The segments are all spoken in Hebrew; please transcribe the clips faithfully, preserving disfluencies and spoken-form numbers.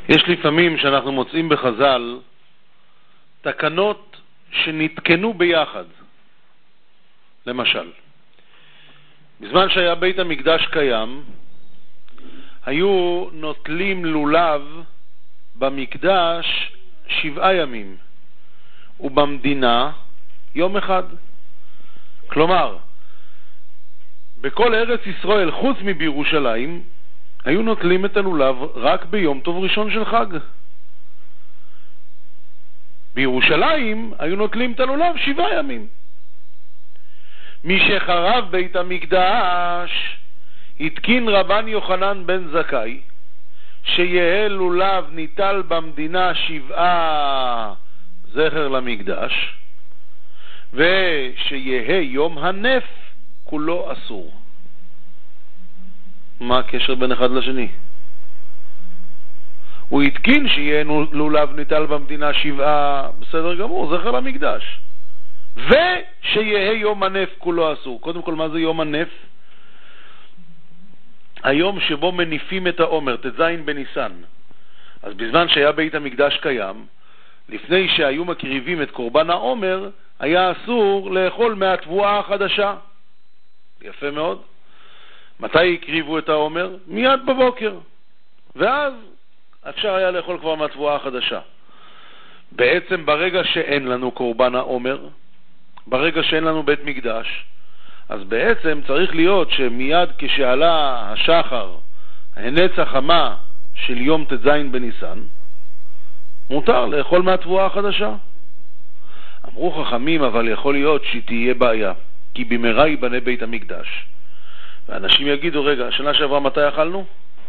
יש לפעמים שאנחנו מוצאים בחז"ל תקנות שנתקנו ביחד. למשל, בזמן שהיה בית המקדש קיים, היו נוטלים לולב במקדש שבעה ימים, ובמדינה יום אחד. כלומר, בכל ארץ ישראל, חוץ מבירושלים, היו נוטלים את הלולב רק ביום טוב ראשון של חג. בירושלים היו נוטלים את הלולב שבעה ימים. משחרב בית המקדש, התקין רבן יוחנן בן זכאי, שיהיה לולב ניטל במדינה שבעה זכר למקדש, ושיהיה יום הנף כולו אסור. מה הקשר בין אחד לשני? הוא התקין שיהיה לולב ניטל במדינה שבעה, בסדר גמור, זכר למקדש, ושיהיה יום הנף כולו אסור. קודם כל, מה זה יום הנף? היום שבו מניפים את העומר, תזין בניסן. אז בזמן שהיה בית המקדש קיים, לפני שהיו מקריבים את קורבן העומר, היה אסור לאכול מהתבואה החדשה. יפה מאוד. מתי הקריבו את העומר? מיד בבוקר. ואז אפשר היה לאכול כבר מהתבואה החדשה. בעצם ברגע שאין לנו קורבן העומר, ברגע שאין לנו בית מקדש, אז בעצם צריך להיות שמיד כשעלה השחר, הנץ החמה של יום תזין בניסן, מותר לאכול מהתבואה החדשה. אמרו חכמים, אבל יכול להיות שתהיה בעיה, כי במהרה ייבנה בית המקדש. ואנשים יגידו, רגע, השנה שעברה מתי אכלנו?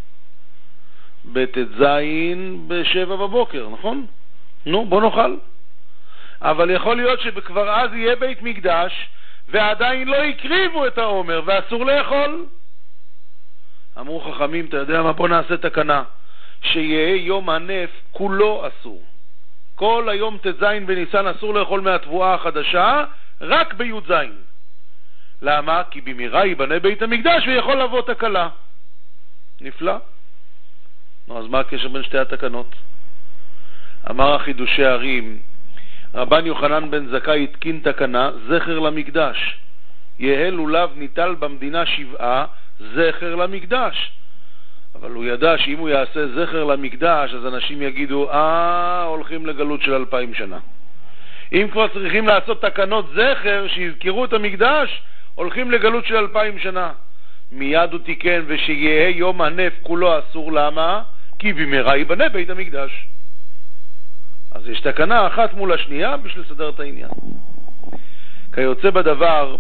בתזין בשבע בבוקר, נכון? נו, בוא נאכל. אבל יכול להיות שכבר אז יהיה בית מקדש, ועדיין לא הקריבו את העומר, ואסור לאכול. אמרו חכמים, אתה יודע מה? בוא נעשה תקנה, שיהיה יום הנף כולו אסור. כל היום תזין בניסן אסור לאכול מהתבואה החדשה, רק בי"ז. למה? כי במהרה ייבנה בית המקדש ויכול לבוא תקלה. נפלא. נו, אז מה הקשר בין שתי התקנות? אמר החידושי הרים, רבן יוחנן בן זכאי התקין תקנה, זכר למקדש. יהיה לולב ניטל במדינה שבעה, זכר למקדש. אבל הוא ידע שאם הוא יעשה זכר למקדש, אז אנשים יגידו, אה, הולכים לגלות של אלפיים שנה. אם כבר צריכים לעשות תקנות זכר, שיזכרו את המקדש, הולכים לגלות של אלפיים שנה. מיד הוא תיקן, ושיהיה יום הנף כולו אסור. למה? כי במהרה ייבנה בית המקדש. אז יש תקנה אחת מול השנייה בשביל לסדר את העניין. כיוצא בדבר,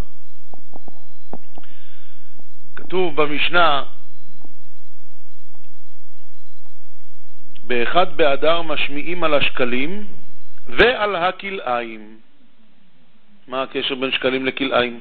כתוב במשנה, באחד באדר משמיעים על השקלים ועל הכלאיים. מה הקשר בין שקלים לכלאיים?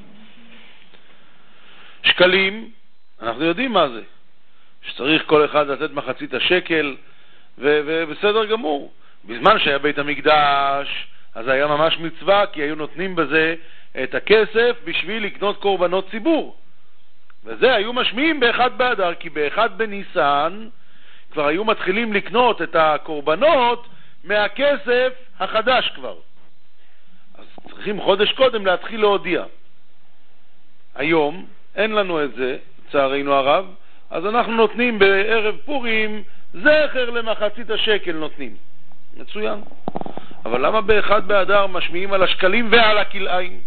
שקלים, אנחנו יודעים מה זה, שצריך כל אחד לתת מחצית השקל, ובסדר גמור. בזמן שהיה בית המקדש, אז היה ממש מצווה, כי היו נותנים בזה את הכסף בשביל לקנות קורבנות ציבור. וזה היו משמיעים באחד באדר, כי באחד בניסן כבר היו מתחילים לקנות את הקורבנות מהכסף החדש כבר. אז צריכים חודש קודם להתחיל להודיע. היום אין לנו את זה, צערנו הרב, אז אנחנו נותנים בערב פורים זכר למחצית השקל נותנים. מצוין. אבל למה באחד באדר משמיעים על השקלים ועל הכלאיים?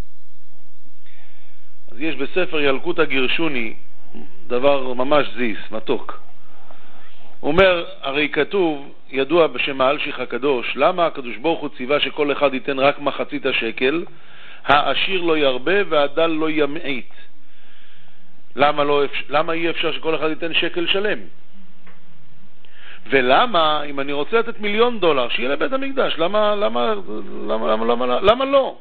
אז יש בספר ילקוט הגרשוני דבר ממש זיס, מתוק. הוא אומר, הרי כתוב, ידוע בשם האלשיך הקדוש, למה הקדוש ברוך הוא ציווה שכל אחד ייתן רק מחצית השקל, העשיר לא ירבה והדל לא ימעיט. למה, לא, למה אי אפשר שכל אחד ייתן שקל שלם? ולמה, אם אני רוצה לתת מיליון דולר, שיהיה לבית המקדש, למה, למה, למה, למה, למה, למה לא?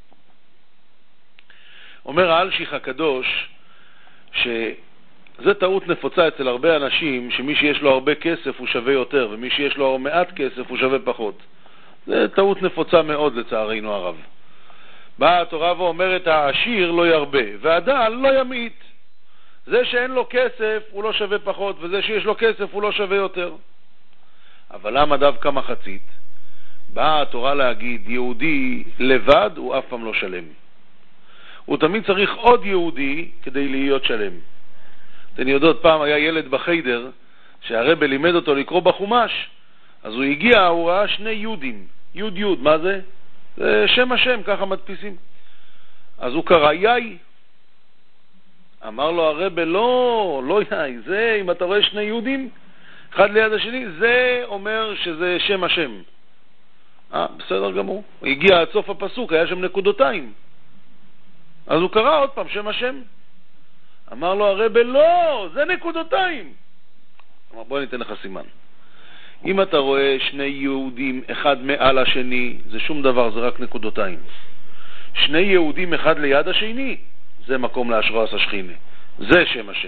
אומר האלשיך הקדוש, שזה טעות נפוצה אצל הרבה אנשים, שמי שיש לו הרבה כסף הוא שווה יותר, ומי שיש לו מעט כסף הוא שווה פחות. זה טעות נפוצה מאוד לצערנו הרב. באה התורה ואומרת, העשיר לא ירבה, והדל לא ימעיט. זה שאין לו כסף הוא לא שווה פחות, וזה שיש לו כסף הוא לא שווה יותר. אבל למה דווקא מחצית? באה התורה להגיד, יהודי לבד הוא אף פעם לא שלם. הוא תמיד צריך עוד יהודי כדי להיות שלם. אתן יודעות, פעם היה ילד בחיידר, שהרבא לימד אותו לקרוא בחומש, אז הוא הגיע, הוא ראה שני יהודים, יוד יוד, מה זה? זה שם השם, ככה מדפיסים. אז הוא קרא יאי. אמר לו הרבא, לא, לא יאי, זה, אם אתה רואה שני יהודים, אחד ליד השני, זה אומר שזה שם השם. אה, בסדר גמור. הוא הגיע עד סוף הפסוק, היה שם נקודותיים. אז הוא קרא עוד פעם שם השם. אמר לו הרבא, לא, זה נקודותיים. אמר, בוא ניתן לך סימן. אם אתה רואה שני יהודים, אחד מעל השני, זה שום דבר, זה רק נקודותיים. שני יהודים אחד ליד השני, זה מקום להשראת השכינה. זה שם השם.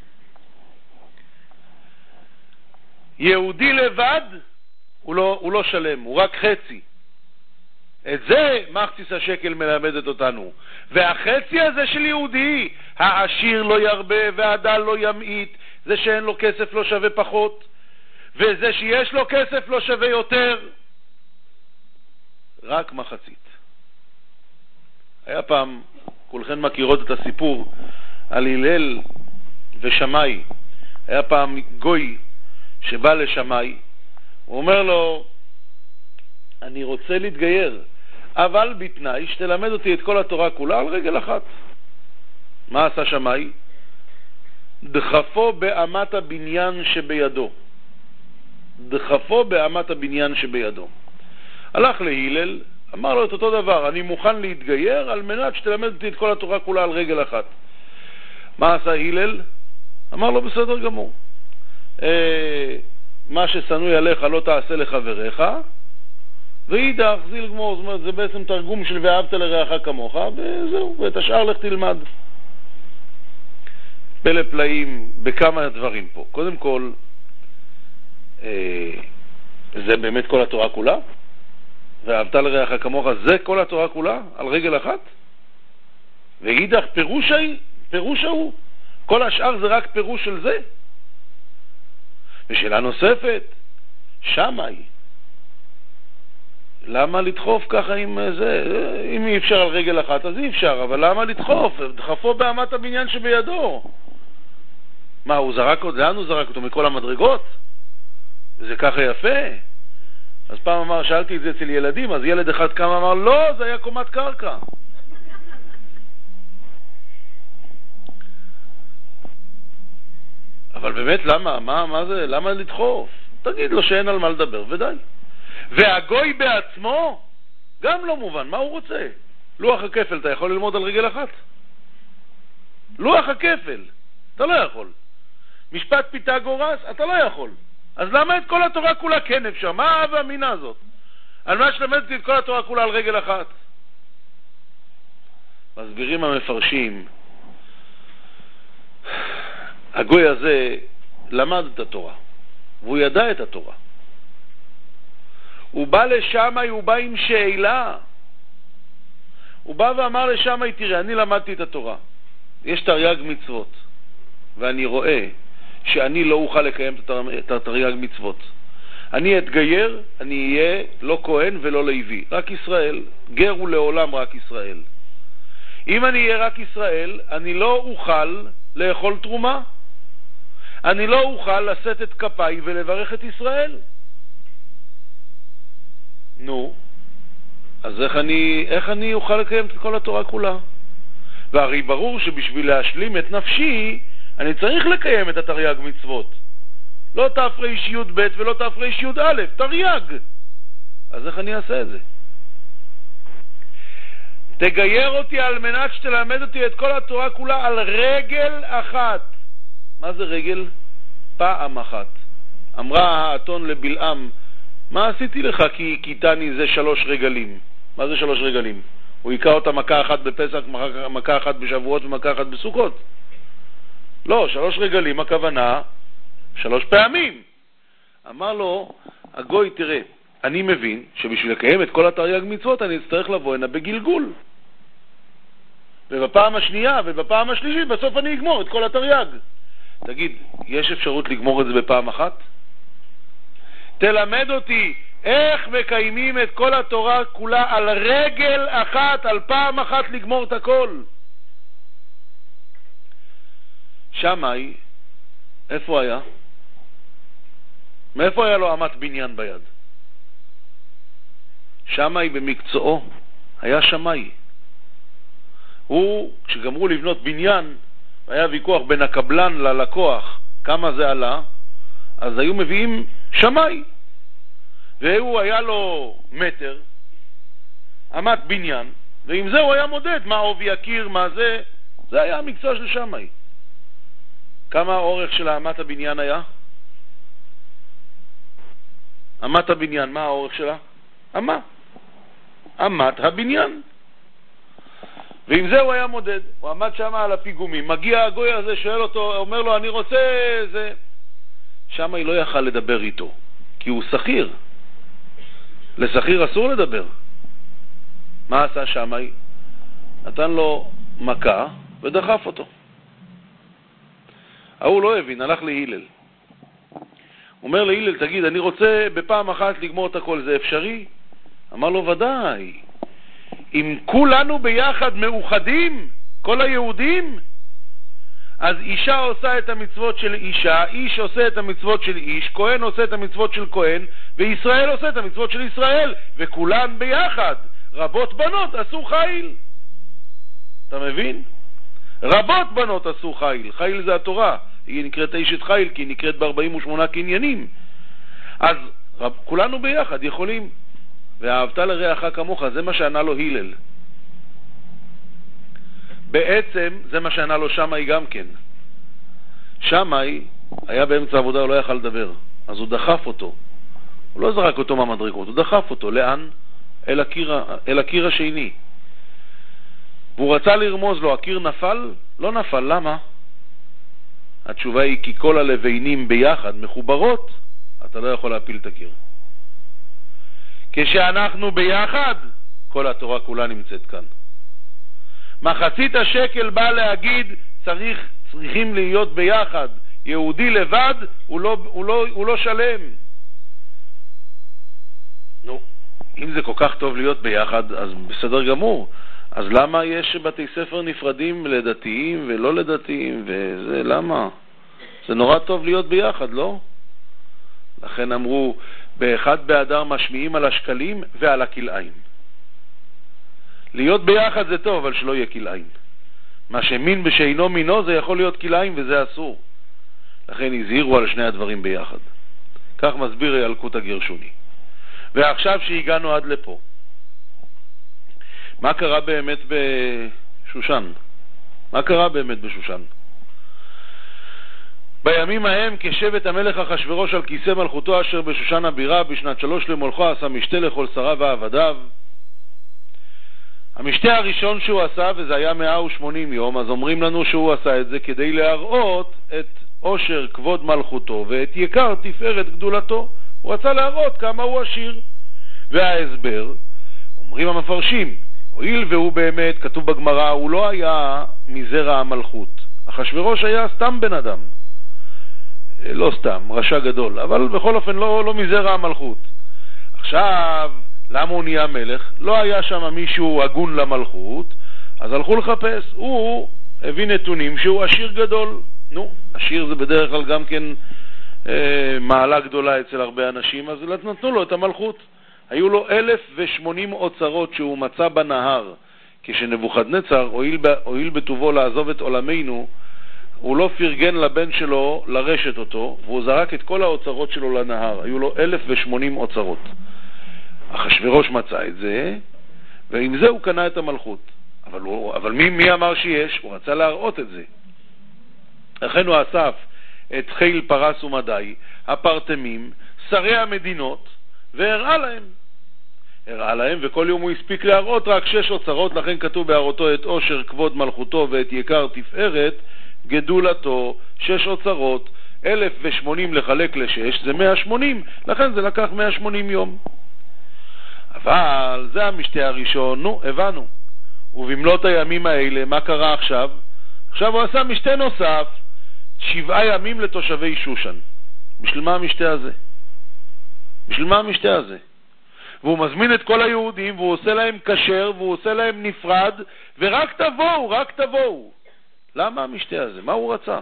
יהודי לבד, הוא לא, הוא לא שלם, הוא רק חצי. את זה מחציס השקל מלמדת אותנו. והחצי הזה של יהודי, העשיר לא ירבה והדל לא ימעיט, זה שאין לו כסף לא שווה פחות, וזה שיש לו כסף לא שווה יותר. רק מחצית. היה פעם, כולכן מכירות את הסיפור על הלל ושמאי. היה פעם גוי שבא לשמאי, הוא אומר לו, אני רוצה להתגייר, אבל בתנאי שתלמד אותי את כל התורה כולה על רגל אחת. מה עשה שמאי? דחפו באמת הבניין שבידו. דחפו באמת הבניין שבידו. הלך להילל, אמר לו את אותו דבר, אני מוכן להתגייר על מנת שתלמד אותי את כל התורה כולה על רגל אחת. מה עשה הילל? אמר לו בסדר גמור. אה, מה ששנוי עליך לא תעשה לחבריך, ואידך זיל גמור, זאת אומרת, זה בעצם תרגום של ואהבת לרעך כמוך, וזהו, ואת השאר לך תלמד. פלא פלאים בכמה דברים פה. קודם כל, אה, זה באמת כל התורה כולה? ואהבת לרעך כמוך, זה כל התורה כולה? על רגל אחת? ואידך פירוש, פירוש הוא. כל השאר זה רק פירוש של זה. ושאלה נוספת, שמאי. למה לדחוף ככה עם זה? אם אי אפשר על רגל אחת, אז אי אפשר, אבל למה לדחוף? דחפו באמת הבניין שבידו. מה, הוא זרק אותו? לאן הוא זרק אותו? מכל המדרגות? וזה ככה יפה. אז פעם אמר, שאלתי את זה אצל ילדים, אז ילד אחד קם אמר, לא, זה היה קומת קרקע. אבל באמת, למה? מה, מה זה? למה לדחוף? תגיד לו שאין על מה לדבר, ודי. והגוי בעצמו, גם לא מובן, מה הוא רוצה? לוח הכפל, אתה יכול ללמוד על רגל אחת? לוח הכפל, אתה לא יכול. משפט פיתגורס, אתה לא יכול. אז למה את כל התורה כולה כן אפשר? מה האב והמינה הזאת? על מה שלמדתי את כל התורה כולה על רגל אחת? מסבירים המפרשים, הגוי הזה למד את התורה, והוא ידע את התורה. הוא בא לשמאי, הוא בא עם שאלה. הוא בא ואמר לשמאי, תראה, אני למדתי את התורה. יש תרי"ג מצוות, ואני רואה שאני לא אוכל לקיים את התרי"ג מצוות. אני אתגייר, אני אהיה לא כהן ולא לוי, רק ישראל. גר הוא לעולם רק ישראל. אם אני אהיה רק ישראל, אני לא אוכל לאכול תרומה. אני לא אוכל לשאת את כפיי ולברך את ישראל. נו, אז איך אני, איך אני אוכל לקיים את כל התורה כולה? והרי ברור שבשביל להשלים את נפשי, אני צריך לקיים את התרי"ג מצוות. לא תפריש י' ב' ולא תפריש י' א', תרי"ג. אז איך אני אעשה את זה? תגייר אותי על מנת שתלמד אותי את כל התורה כולה על רגל אחת. מה זה רגל? פעם אחת. אמרה האתון לבלעם, מה עשיתי לך כי כיתני זה שלוש רגלים? מה זה שלוש רגלים? הוא יקרא אותה מכה אחת בפסח, מכה אחת בשבועות ומכה אחת בסוכות? לא, שלוש רגלים, הכוונה שלוש פעמים. אמר לו הגוי, תראה, אני מבין שבשביל לקיים את כל התרי"ג מצוות אני אצטרך לבוא הנה בגלגול, ובפעם השנייה ובפעם השלישית בסוף אני אגמור את כל התרי"ג. תגיד, יש אפשרות לגמור את זה בפעם אחת? תלמד אותי איך מקיימים את כל התורה כולה על רגל אחת, על פעם אחת לגמור את הכל. שמאי, איפה היה? מאיפה היה לו אמת בניין ביד? שמאי במקצועו היה שמאי. הוא, כשגמרו לבנות בניין, היה ויכוח בין הקבלן ללקוח כמה זה עלה, אז היו מביאים שמאי, והוא היה לו מטר אמת בניין, ועם זה הוא היה מודד מה עובי הקיר, מה זה. זה היה המקצוע של שמאי. כמה האורך של אמת הבניין היה? אמת הבניין, מה האורך שלה? אמה. אמת הבניין. ועם זה הוא היה מודד. הוא עמד שם על הפיגומים. מגיע הגוי הזה, שואל אותו, אומר לו, אני רוצה זה. שמאי לא יכל לדבר איתו, כי הוא שכיר. לשכיר אסור לדבר. מה עשה שמאי? נתן לו מכה ודחף אותו. ההוא לא הבין, הלך להילל. הוא אומר להילל, תגיד, אני רוצה בפעם אחת לגמור את הכל, זה אפשרי? אמר לו, ודאי. אם כולנו ביחד מאוחדים, כל היהודים, אז אישה עושה את המצוות של אישה, איש עושה את המצוות של איש, כהן עושה את המצוות של כהן, וישראל עושה את המצוות של ישראל, וכולם ביחד, רבות בנות עשו חיל. אתה מבין? רבות בנות עשו חיל. חיל זה התורה. היא נקראת אשת חיל, כי היא נקראת ב-ארבעים ושמונה קניינים. אז רב, כולנו ביחד יכולים. ואהבת לרעך כמוך, זה מה שענה לו הילל. בעצם זה מה שענה לו שמאי גם כן. שמאי היה באמצע העבודה, הוא לא יכל לדבר, אז הוא דחף אותו. הוא לא זרק אותו מהמדרגות, הוא דחף אותו. לאן? אל הקיר, אל הקיר השני. והוא רצה לרמוז לו, הקיר נפל? לא נפל, למה? התשובה היא כי כל הלבנים ביחד מחוברות, אתה לא יכול להפיל את הקיר. כשאנחנו ביחד, כל התורה כולה נמצאת כאן. מחצית השקל בא להגיד, צריך, צריכים להיות ביחד. יהודי לבד הוא לא, הוא לא, הוא לא שלם. נו, אם זה כל כך טוב להיות ביחד, אז בסדר גמור. אז למה יש בתי ספר נפרדים לדתיים ולא לדתיים, וזה למה? זה נורא טוב להיות ביחד, לא? לכן אמרו, באחד באדר משמיעים על השקלים ועל הכלאיים. להיות ביחד זה טוב, אבל שלא יהיה כלאיים. מה שמין בשאינו מינו זה יכול להיות כלאיים וזה אסור. לכן הזהירו על שני הדברים ביחד. כך מסביר ילקוט הגרשוני. ועכשיו שהגענו עד לפה, מה קרה באמת בשושן? מה קרה באמת בשושן? בימים ההם כשבט המלך אחשוורוש על כיסא מלכותו אשר בשושן הבירה בשנת שלוש למולכו עשה משתה לכל שריו ועבדיו. המשתה הראשון שהוא עשה, וזה היה מאה ושמונים יום, אז אומרים לנו שהוא עשה את זה כדי להראות את עושר כבוד מלכותו ואת יקר תפארת גדולתו. הוא רצה להראות כמה הוא עשיר. וההסבר, אומרים המפרשים, הואיל והוא באמת, כתוב בגמרא, הוא לא היה מזרע המלכות. אחשוורוש היה סתם בן אדם. לא סתם, רשע גדול, אבל בכל אופן לא, לא מזרע המלכות. עכשיו, למה הוא נהיה מלך? לא היה שם מישהו הגון למלכות, אז הלכו לחפש. הוא הביא נתונים שהוא עשיר גדול. נו, עשיר זה בדרך כלל גם כן אה, מעלה גדולה אצל הרבה אנשים, אז נתנו לו את המלכות. היו לו אלף ושמונים אוצרות שהוא מצא בנהר, כשנבוכדנצר הואיל, הואיל בטובו לעזוב את עולמנו, הוא לא פרגן לבן שלו לרשת אותו, והוא זרק את כל האוצרות שלו לנהר. היו לו אלף ושמונים אוצרות. אחשוורוש מצא את זה, ועם זה הוא קנה את המלכות. אבל, הוא, אבל מי, מי אמר שיש? הוא רצה להראות את זה. לכן הוא אסף את חיל פרס ומדי, הפרטמים, שרי המדינות, והראה להם. הראה להם, וכל יום הוא הספיק להראות רק שש אוצרות, לכן כתוב בהראותו את עושר כבוד מלכותו ואת יקר תפארת גדולתו, שש אוצרות, אלף ושמונים לחלק לשש, זה מאה ושמונים, לכן זה לקח מאה ושמונים יום. אבל זה המשתה הראשון, נו, הבנו. ובמלאת הימים האלה, מה קרה עכשיו? עכשיו הוא עשה משתה נוסף, שבעה ימים לתושבי שושן. בשביל מה המשתה הזה? בשביל מה המשתה הזה? והוא מזמין את כל היהודים, והוא עושה להם כשר, והוא עושה להם נפרד, ורק תבואו, רק תבואו. למה המשתה הזה? מה הוא רצה?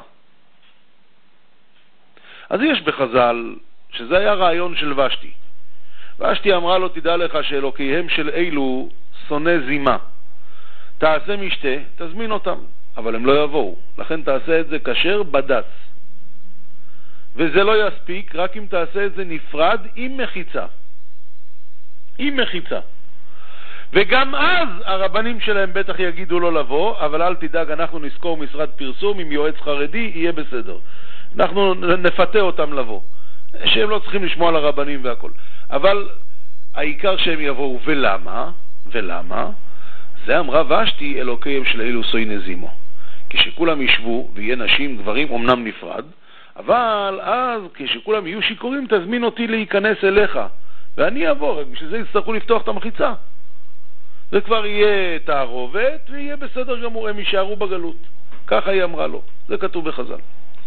אז יש בחז"ל, שזה היה רעיון של ושתי. ושתי אמרה לו, תדע לך שאלוקיהם של אילו שונא זימה. תעשה משתה, תזמין אותם, אבל הם לא יבואו. לכן תעשה את זה כשר בד"ץ. וזה לא יספיק, רק אם תעשה את זה נפרד עם מחיצה. עם מחיצה. וגם אז הרבנים שלהם בטח יגידו לו לבוא, אבל אל תדאג, אנחנו נזכור משרד פרסום עם יועץ חרדי, יהיה בסדר. אנחנו נפתה אותם לבוא. שהם לא צריכים לשמוע על הרבנים והכל. אבל העיקר שהם יבואו. ולמה? ולמה? זה אמרה ושתי, אלוקיהם של אילו שונא זימו. כשכולם ישבו ויהיה נשים, גברים, אמנם נפרד, אבל אז כשכולם יהיו שיכורים, תזמין אותי להיכנס אליך. ואני אבוא, רק בשביל זה יצטרכו לפתוח את המחיצה. זה כבר יהיה תערובת, ויהיה בסדר גמור, הם יישארו בגלות. ככה היא אמרה לו. זה כתוב בחז"ל.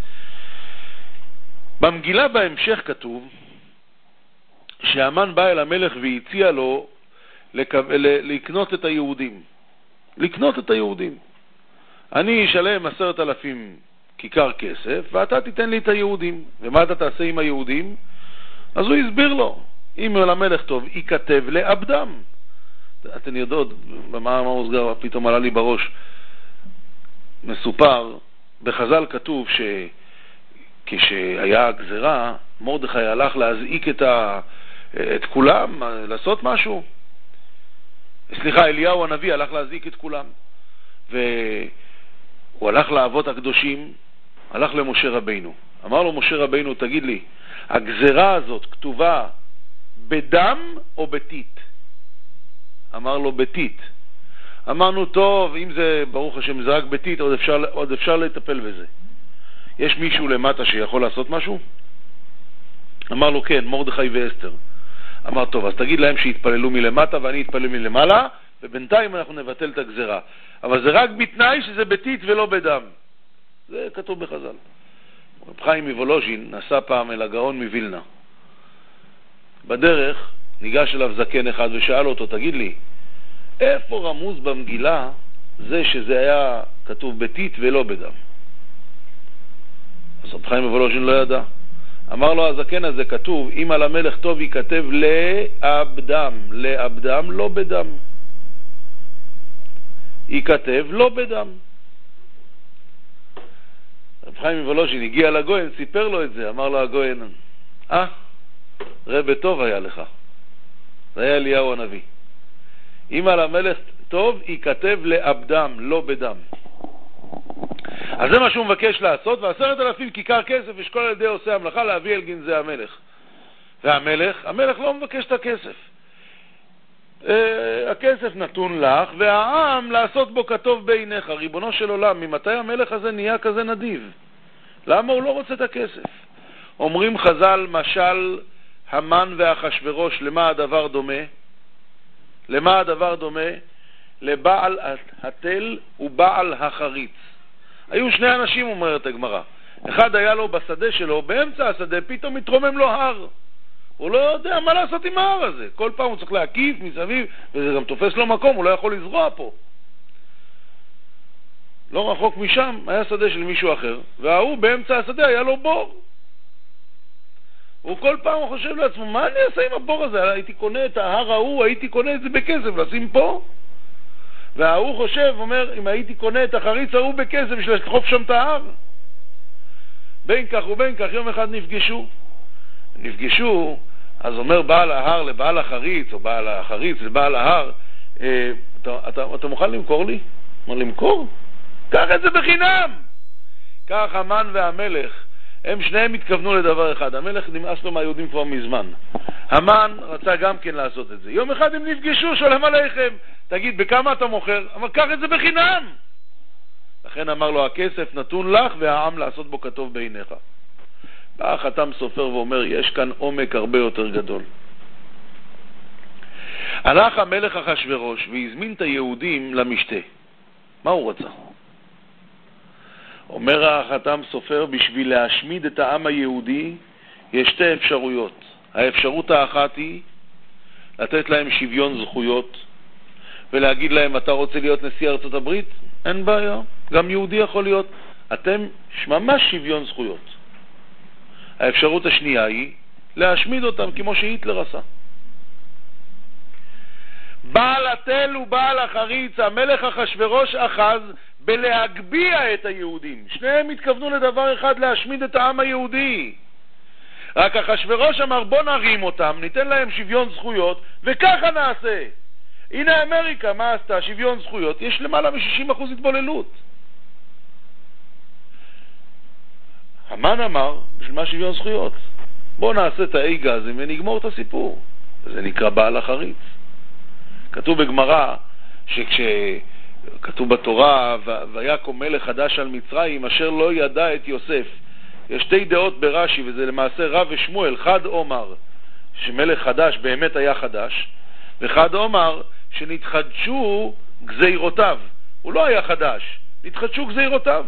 במגילה בהמשך כתוב, שהמן בא אל המלך והציע לו לק... לקנות את היהודים. לקנות את היהודים. אני אשלם עשרת אלפים כיכר כסף, ואתה תיתן לי את היהודים. ומה אתה תעשה עם היהודים? אז הוא הסביר לו, אם למלך טוב, ייכתב לעבדם. אתן יודעות, במה מוסגר פתאום עלה לי בראש, מסופר, בחז"ל כתוב שכשהיה הגזרה, מרדכי הלך להזעיק את, ה... את כולם, לעשות משהו. סליחה, אליהו הנביא הלך להזעיק את כולם. והוא הלך לאבות הקדושים, הלך למשה רבינו. אמר לו משה רבינו, תגיד לי, הגזרה הזאת כתובה בדם או בתית? אמר לו בתית. אמרנו, טוב, אם זה ברוך השם זה רק בתית, עוד אפשר, עוד אפשר לטפל בזה. יש מישהו למטה שיכול לעשות משהו? אמר לו, כן, מרדכי ואסתר. אמר, טוב, אז תגיד להם שיתפללו מלמטה ואני אתפלל מלמעלה, ובינתיים אנחנו נבטל את הגזרה. אבל זה רק בתנאי שזה בתית ולא בדם. זה כתוב בחז"ל. רב חיים מוולוז'ין נסע פעם אל הגאון מווילנה. בדרך ניגש אליו זקן אחד ושאל אותו, תגיד לי, איפה רמוז במגילה זה שזה היה כתוב בתית ולא בדם? אז רב חיים מוולוז'ין לא ידע. אמר לו הזקן הזה, כתוב, אם על המלך טוב ייכתב לעבדם, לעבדם לא בדם. ייכתב לא בדם. רב חיים מוולוז'ין הגיע לגויין, סיפר לו את זה, אמר לו הגויין, אה, רבי טוב היה לך. זה היה אליהו הנביא. אם על המלך טוב, ייכתב לעבדם, לא בדם. אז זה מה שהוא מבקש לעשות, ועשרת אלפים כיכר כסף יש כל על ידי עושה המלאכה להביא אל גנזי המלך. והמלך, המלך לא מבקש את הכסף. אה, הכסף נתון לך, והעם לעשות בו כתוב בעיניך. ריבונו של עולם, ממתי המלך הזה נהיה כזה נדיב? למה הוא לא רוצה את הכסף? אומרים חז"ל, משל המן ואחשוורוש, למה הדבר דומה? למה הדבר דומה? לבעל התל ובעל החריץ. היו שני אנשים, אומרת הגמרא. אחד היה לו בשדה שלו, באמצע השדה, פתאום מתרומם לו הר. הוא לא יודע מה לעשות עם ההר הזה. כל פעם הוא צריך להקיף מסביב, וזה גם תופס לו מקום, הוא לא יכול לזרוע פה. לא רחוק משם היה שדה של מישהו אחר, והוא באמצע השדה היה לו בור. הוא כל פעם הוא חושב לעצמו, מה אני אעשה עם הבור הזה? הייתי קונה את ההר ההוא, הייתי קונה את זה בכסף, לשים פה. וההוא חושב, אומר, אם הייתי קונה את החריץ ההוא בכסף, בשביל לדחוף שם את ההר. בין כך ובין כך, יום אחד נפגשו. נפגשו, אז אומר בעל ההר לבעל החריץ, או בעל החריץ לבעל ההר, אה, אתה, אתה, אתה מוכן למכור לי? אומר, למכור? קח את זה בחינם! כך המן והמלך, הם שניהם התכוונו לדבר אחד. המלך נמאס לו מהיהודים כבר מזמן. המן רצה גם כן לעשות את זה. יום אחד הם נפגשו, שולם עליכם, תגיד, בכמה אתה מוכר? אבל קח את זה בחינם! לכן אמר לו, הכסף נתון לך והעם לעשות בו כתוב בעיניך. בא חתם סופר ואומר, יש כאן עומק הרבה יותר גדול. הלך המלך אחשוורוש והזמין את היהודים למשתה. מה הוא רצה? אומר החתם סופר, בשביל להשמיד את העם היהודי יש שתי אפשרויות. האפשרות האחת היא לתת להם שוויון זכויות, ולהגיד להם, אתה רוצה להיות נשיא ארצות הברית? אין בעיה, גם יהודי יכול להיות. אתם ממש שוויון זכויות. האפשרות השנייה היא להשמיד אותם כמו שהיטלר עשה. בעל התל ובעל החריץ, המלך אחשוורוש אחז בלהגביע את היהודים. שניהם התכוונו לדבר אחד, להשמיד את העם היהודי. רק אחשוורוש אמר, בוא נרים אותם, ניתן להם שוויון זכויות, וככה נעשה. הנה אמריקה, מה עשתה? שוויון זכויות. יש למעלה מ-שישים אחוז התבוללות. המן אמר, בשביל מה שוויון זכויות? בוא נעשה את האי גזים ונגמור את הסיפור. זה נקרא בעל החריץ. כתוב בגמרא, שכשכתוב בתורה, ויקום מלך חדש על מצרים, אשר לא ידע את יוסף. יש שתי דעות ברש"י, וזה למעשה רב ושמואל. חד אומר שמלך חדש באמת היה חדש, וחד אומר שנתחדשו גזירותיו. הוא לא היה חדש, נתחדשו גזירותיו.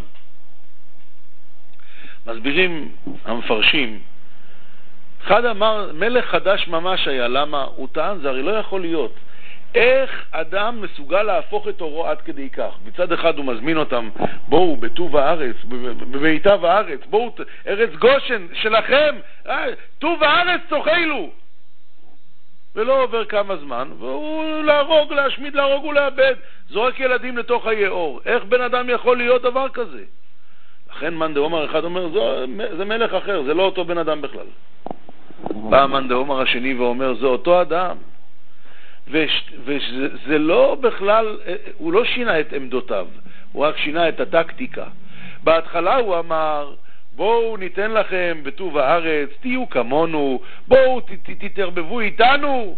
מסבירים המפרשים, אחד אמר מלך חדש ממש היה. למה? הוא טען, זה הרי לא יכול להיות. איך אדם מסוגל להפוך את אורו עד כדי כך? מצד אחד הוא מזמין אותם, בואו בטוב הארץ, בביתיו הארץ, בואו ארץ גושן שלכם, טוב הארץ תאכלו. ולא עובר כמה זמן, והוא להרוג, להשמיד, להרוג ולאבד, זורק ילדים לתוך היאור. איך בן אדם יכול להיות דבר כזה? לכן מאן דאמר אחד אומר, זה, זה מלך אחר, זה לא אותו בן אדם בכלל. בא מאן דאמר השני ואומר, זה אותו אדם. וש, וזה לא בכלל, הוא לא שינה את עמדותיו, הוא רק שינה את הטקטיקה. בהתחלה הוא אמר, בואו ניתן לכם בטוב הארץ, תהיו כמונו, בואו ת, ת, תתרבבו איתנו.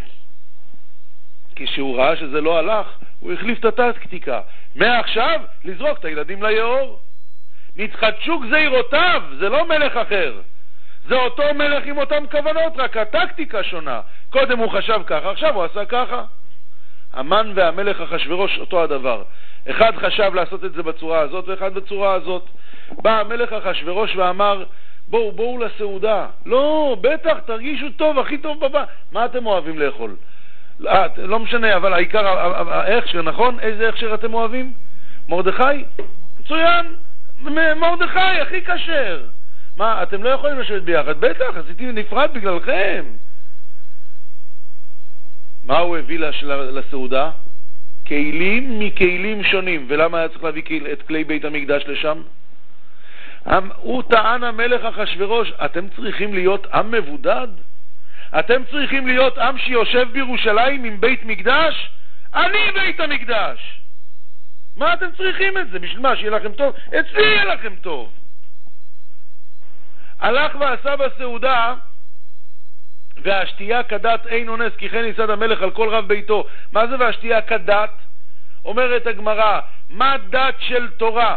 כשהוא ראה שזה לא הלך, הוא החליף את הטקטיקה. מעכשיו לזרוק את הילדים ליאור. נתחדשו גזירותיו, זה לא מלך אחר. זה אותו מלך עם אותם כוונות, רק הטקטיקה שונה. קודם הוא חשב ככה, עכשיו הוא עשה ככה. המן והמלך אחשוורוש אותו הדבר. אחד חשב לעשות את זה בצורה הזאת ואחד בצורה הזאת. בא המלך אחשוורוש ואמר, בואו, בואו לסעודה. לא, בטח, תרגישו טוב, הכי טוב בבא. מה אתם אוהבים לאכול? לא, לא משנה, אבל העיקר, ההכשר, נכון? איזה הכשר אתם אוהבים? מרדכי? מצוין. מרדכי, הכי כשר. מה, אתם לא יכולים לשבת ביחד? בטח, עשיתי נפרד בגללכם. מה הוא הביא לסעודה? כלים מכלים שונים. ולמה היה צריך להביא את כלי בית המקדש לשם? הוא טען המלך אחשוורוש, אתם צריכים להיות עם מבודד? אתם צריכים להיות עם שיושב בירושלים עם בית מקדש? אני בית המקדש. מה אתם צריכים את זה? בשביל מה? שיהיה לכם טוב? אצלי יהיה לכם טוב. הלך ועשה בסעודה, והשתייה כדת אין אונס, כי כן יסד המלך על כל רב ביתו. מה זה והשתייה כדת? אומרת הגמרא, מה דת של תורה?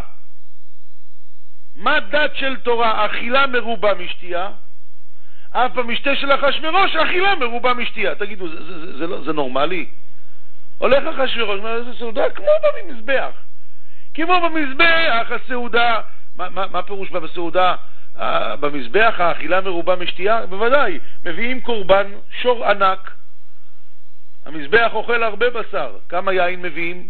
מה דת של תורה? אכילה מרובה משתייה. אף במשתה של אחשוורוש אכילה מרובה משתייה. תגידו, זה, זה, זה, זה, לא, זה נורמלי? הולך אחשוורוש, מה זה סעודה? כמו במזבח. כמו במזבח הסעודה. מה, מה, מה פירוש בסעודה? במזבח האכילה מרובה משתייה? בוודאי. מביאים קורבן, שור ענק. המזבח אוכל הרבה בשר. כמה יין מביאים?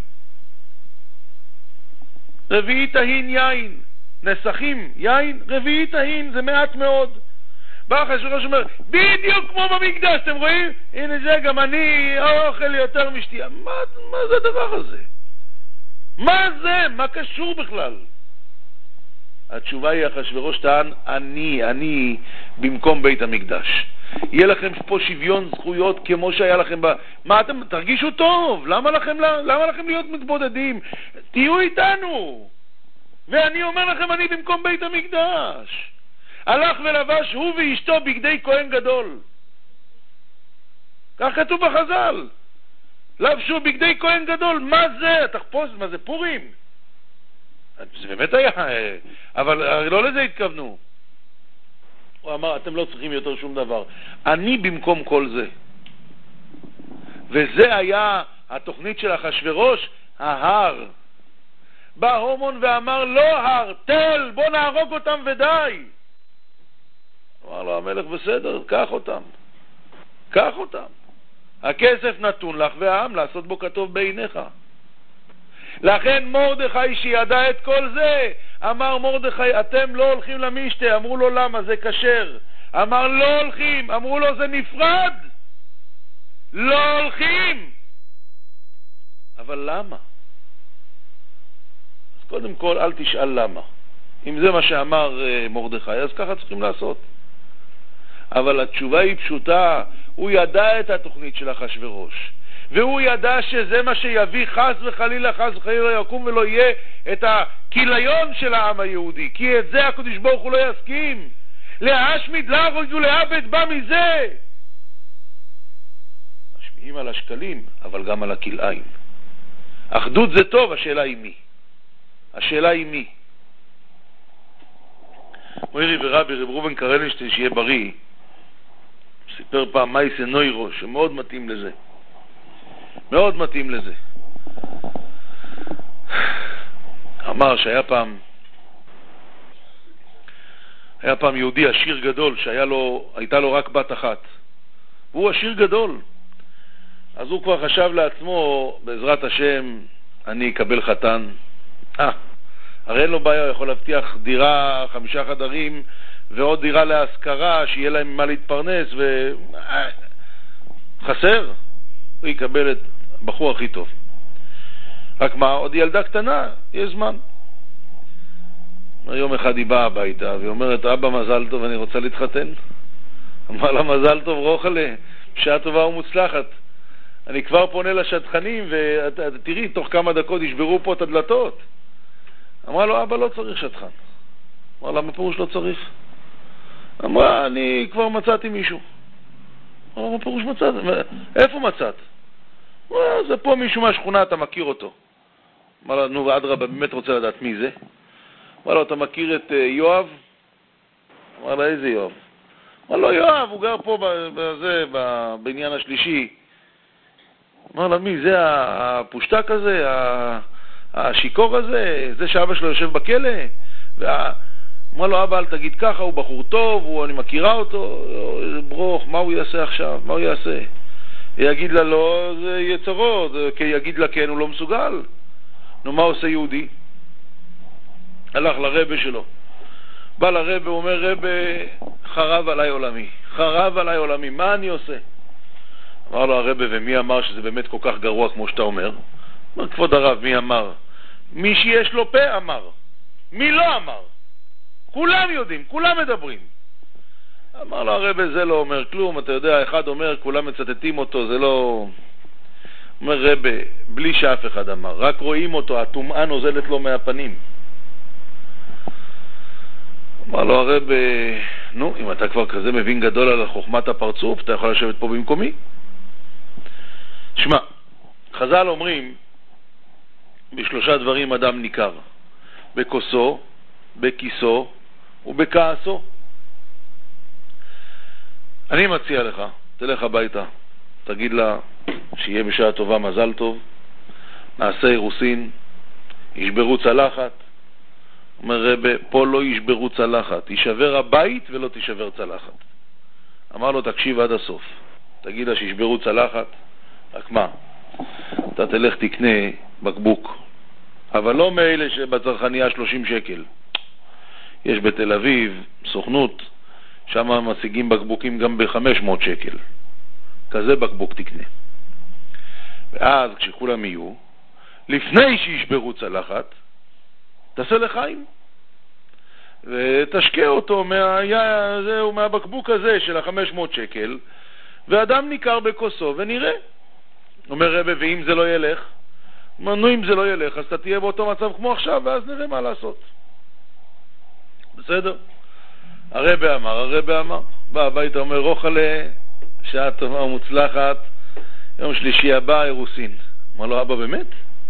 רביעי תהין יין. נסכים יין, רביעי תהין, זה מעט מאוד. בא אחשוורוש אומר, בדיוק כמו במקדש, אתם רואים? הנה זה, גם אני אוכל יותר משתייה. מה, מה זה הדבר הזה? מה זה? מה קשור בכלל? התשובה היא, אחשוורוש טען, אני, אני במקום בית המקדש. יהיה לכם פה שוויון זכויות כמו שהיה לכם ב... מה אתם, תרגישו טוב, למה לכם, למה לכם להיות מתבודדים? תהיו איתנו. ואני אומר לכם, אני במקום בית המקדש. הלך ולבש הוא ואשתו בגדי כהן גדול. כך כתוב בחז"ל. לבשו בגדי כהן גדול. מה זה? התחפוש, מה זה? פורים? זה באמת היה, אבל לא לזה התכוונו. הוא אמר, אתם לא צריכים יותר שום דבר. אני במקום כל זה. וזה היה התוכנית של אחשוורוש, ההר. בא הומן ואמר, לא הר, תל, בוא נהרוג אותם ודי. אמר לו המלך, בסדר, קח אותם. קח אותם. הכסף נתון לך והעם לעשות בו כתוב בעיניך. לכן מרדכי שידע את כל זה, אמר מרדכי, אתם לא הולכים למשתה. אמרו לו, למה? זה כשר. אמר, לא הולכים. אמרו לו, זה נפרד. לא הולכים. אבל למה? אז קודם כל, אל תשאל למה. אם זה מה שאמר uh, מרדכי, אז ככה צריכים לעשות. אבל התשובה היא פשוטה. הוא ידע את התוכנית של אחשוורוש, והוא ידע שזה מה שיביא חס וחלילה, חס וחלילה יקום ולא יהיה את הכיליון של העם היהודי, כי את זה הקדוש ברוך הוא לא יסכים. להשמיד, להרוג ולאבד בא מזה. משמיעים על השקלים, אבל גם על הכלאיים. אחדות זה טוב, השאלה היא מי. השאלה היא מי. מוירי ורבי רב רובן קרלנשטיין, שיהיה בריא, סיפר פעם מייסה נוירו, שמאוד מתאים לזה. מאוד מתאים לזה. אמר שהיה פעם, היה פעם יהודי עשיר גדול, שהייתה לו, לו רק בת אחת. והוא עשיר גדול. אז הוא כבר חשב לעצמו, בעזרת השם, אני אקבל חתן. אה, הרי אין לו בעיה, הוא יכול להבטיח דירה, חמישה חדרים, ועוד דירה להשכרה, שיהיה להם מה להתפרנס, ו... חסר, הוא יקבל את הבחור הכי טוב. רק מה, עוד ילדה קטנה, יש זמן. יום אחד היא באה הביתה, והיא אומרת, אבא מזל טוב, אני רוצה להתחתן. אמר לה, מזל טוב רוחלה, בשעה טובה ומוצלחת. אני כבר פונה לשטחנים, ותראי, תוך כמה דקות ישברו פה את הדלתות. אמרה לו, אבא לא צריך שטחן. אמר לה, מה פירוש לא צריך? אמרה, אני כבר מצאתי מישהו. אמרה, מה פירוש מצאת? איפה מצאת? אמרה, זה פה מישהו מהשכונה, אתה מכיר אותו. אמרה לה, נו, ואדרבה, באמת רוצה לדעת מי זה? אמרה לו, אתה מכיר את יואב? אמרה לה, איזה יואב? אמרה לו, יואב, הוא גר פה בזה, בעניין השלישי. אמרה לה, מי? זה הפושטק הזה, השיקור הזה, זה שאבא שלו יושב בכלא? וה... אמר לו, אבא, אל תגיד ככה, הוא בחור טוב, הוא, אני מכירה אותו, איזה ברוך, מה הוא יעשה עכשיו? מה הוא יעשה? יגיד לה לא, זה יצרות, כי יגיד לה כן, הוא לא מסוגל. נו, מה עושה יהודי? הלך לרבא שלו. בא לרבא, הוא אומר, רבא, חרב עליי עולמי. חרב עליי עולמי, מה אני עושה? אמר לו הרבא, ומי אמר שזה באמת כל כך גרוע כמו שאתה אומר? אמר, כבוד הרב, מי אמר? מי שיש לו פה אמר. מי לא אמר? כולם יודעים, כולם מדברים. אמר לו הרבא, זה לא אומר כלום, אתה יודע, אחד אומר, כולם מצטטים אותו, זה לא... אומר רבא, בלי שאף אחד אמר, רק רואים אותו, הטומאה נוזלת לו מהפנים. אמר לו הרבא, נו, אם אתה כבר כזה מבין גדול על חוכמת הפרצוף, אתה יכול לשבת פה במקומי. שמע, חז"ל אומרים, בשלושה דברים אדם ניכר, בכוסו, בכיסו ובכעסו. אני מציע לך, תלך הביתה, תגיד לה שיהיה בשעה טובה מזל טוב, נעשה אירוסין, ישברו צלחת. אומר רבא, פה לא ישברו צלחת, ישבר הבית ולא תשבר צלחת. אמר לו, תקשיב עד הסוף, תגיד לה שישברו צלחת, רק מה, אתה תלך תקנה בקבוק, אבל לא מאלה שבצרכניה שלושים שקל. יש בתל אביב סוכנות, שם משיגים בקבוקים גם ב-חמש מאות שקל. כזה בקבוק תקנה. ואז כשכולם יהיו, לפני שישברו צלחת, תעשה לחיים. ותשקע אותו מה, זהו, מהבקבוק הזה של ה-חמש מאות שקל, ואדם ניכר בכוסו ונראה. אומר רבא, ואם זה לא ילך? אומר, נו, אם זה לא ילך, אז אתה תהיה באותו מצב כמו עכשיו, ואז נראה מה לעשות. בסדר? הרבא אמר, הרבא אמר. בא הביתה, אומר, רוחלה, שעה טובה ומוצלחת, יום שלישי הבא, אירוסין. אמר לו, אבא, באמת?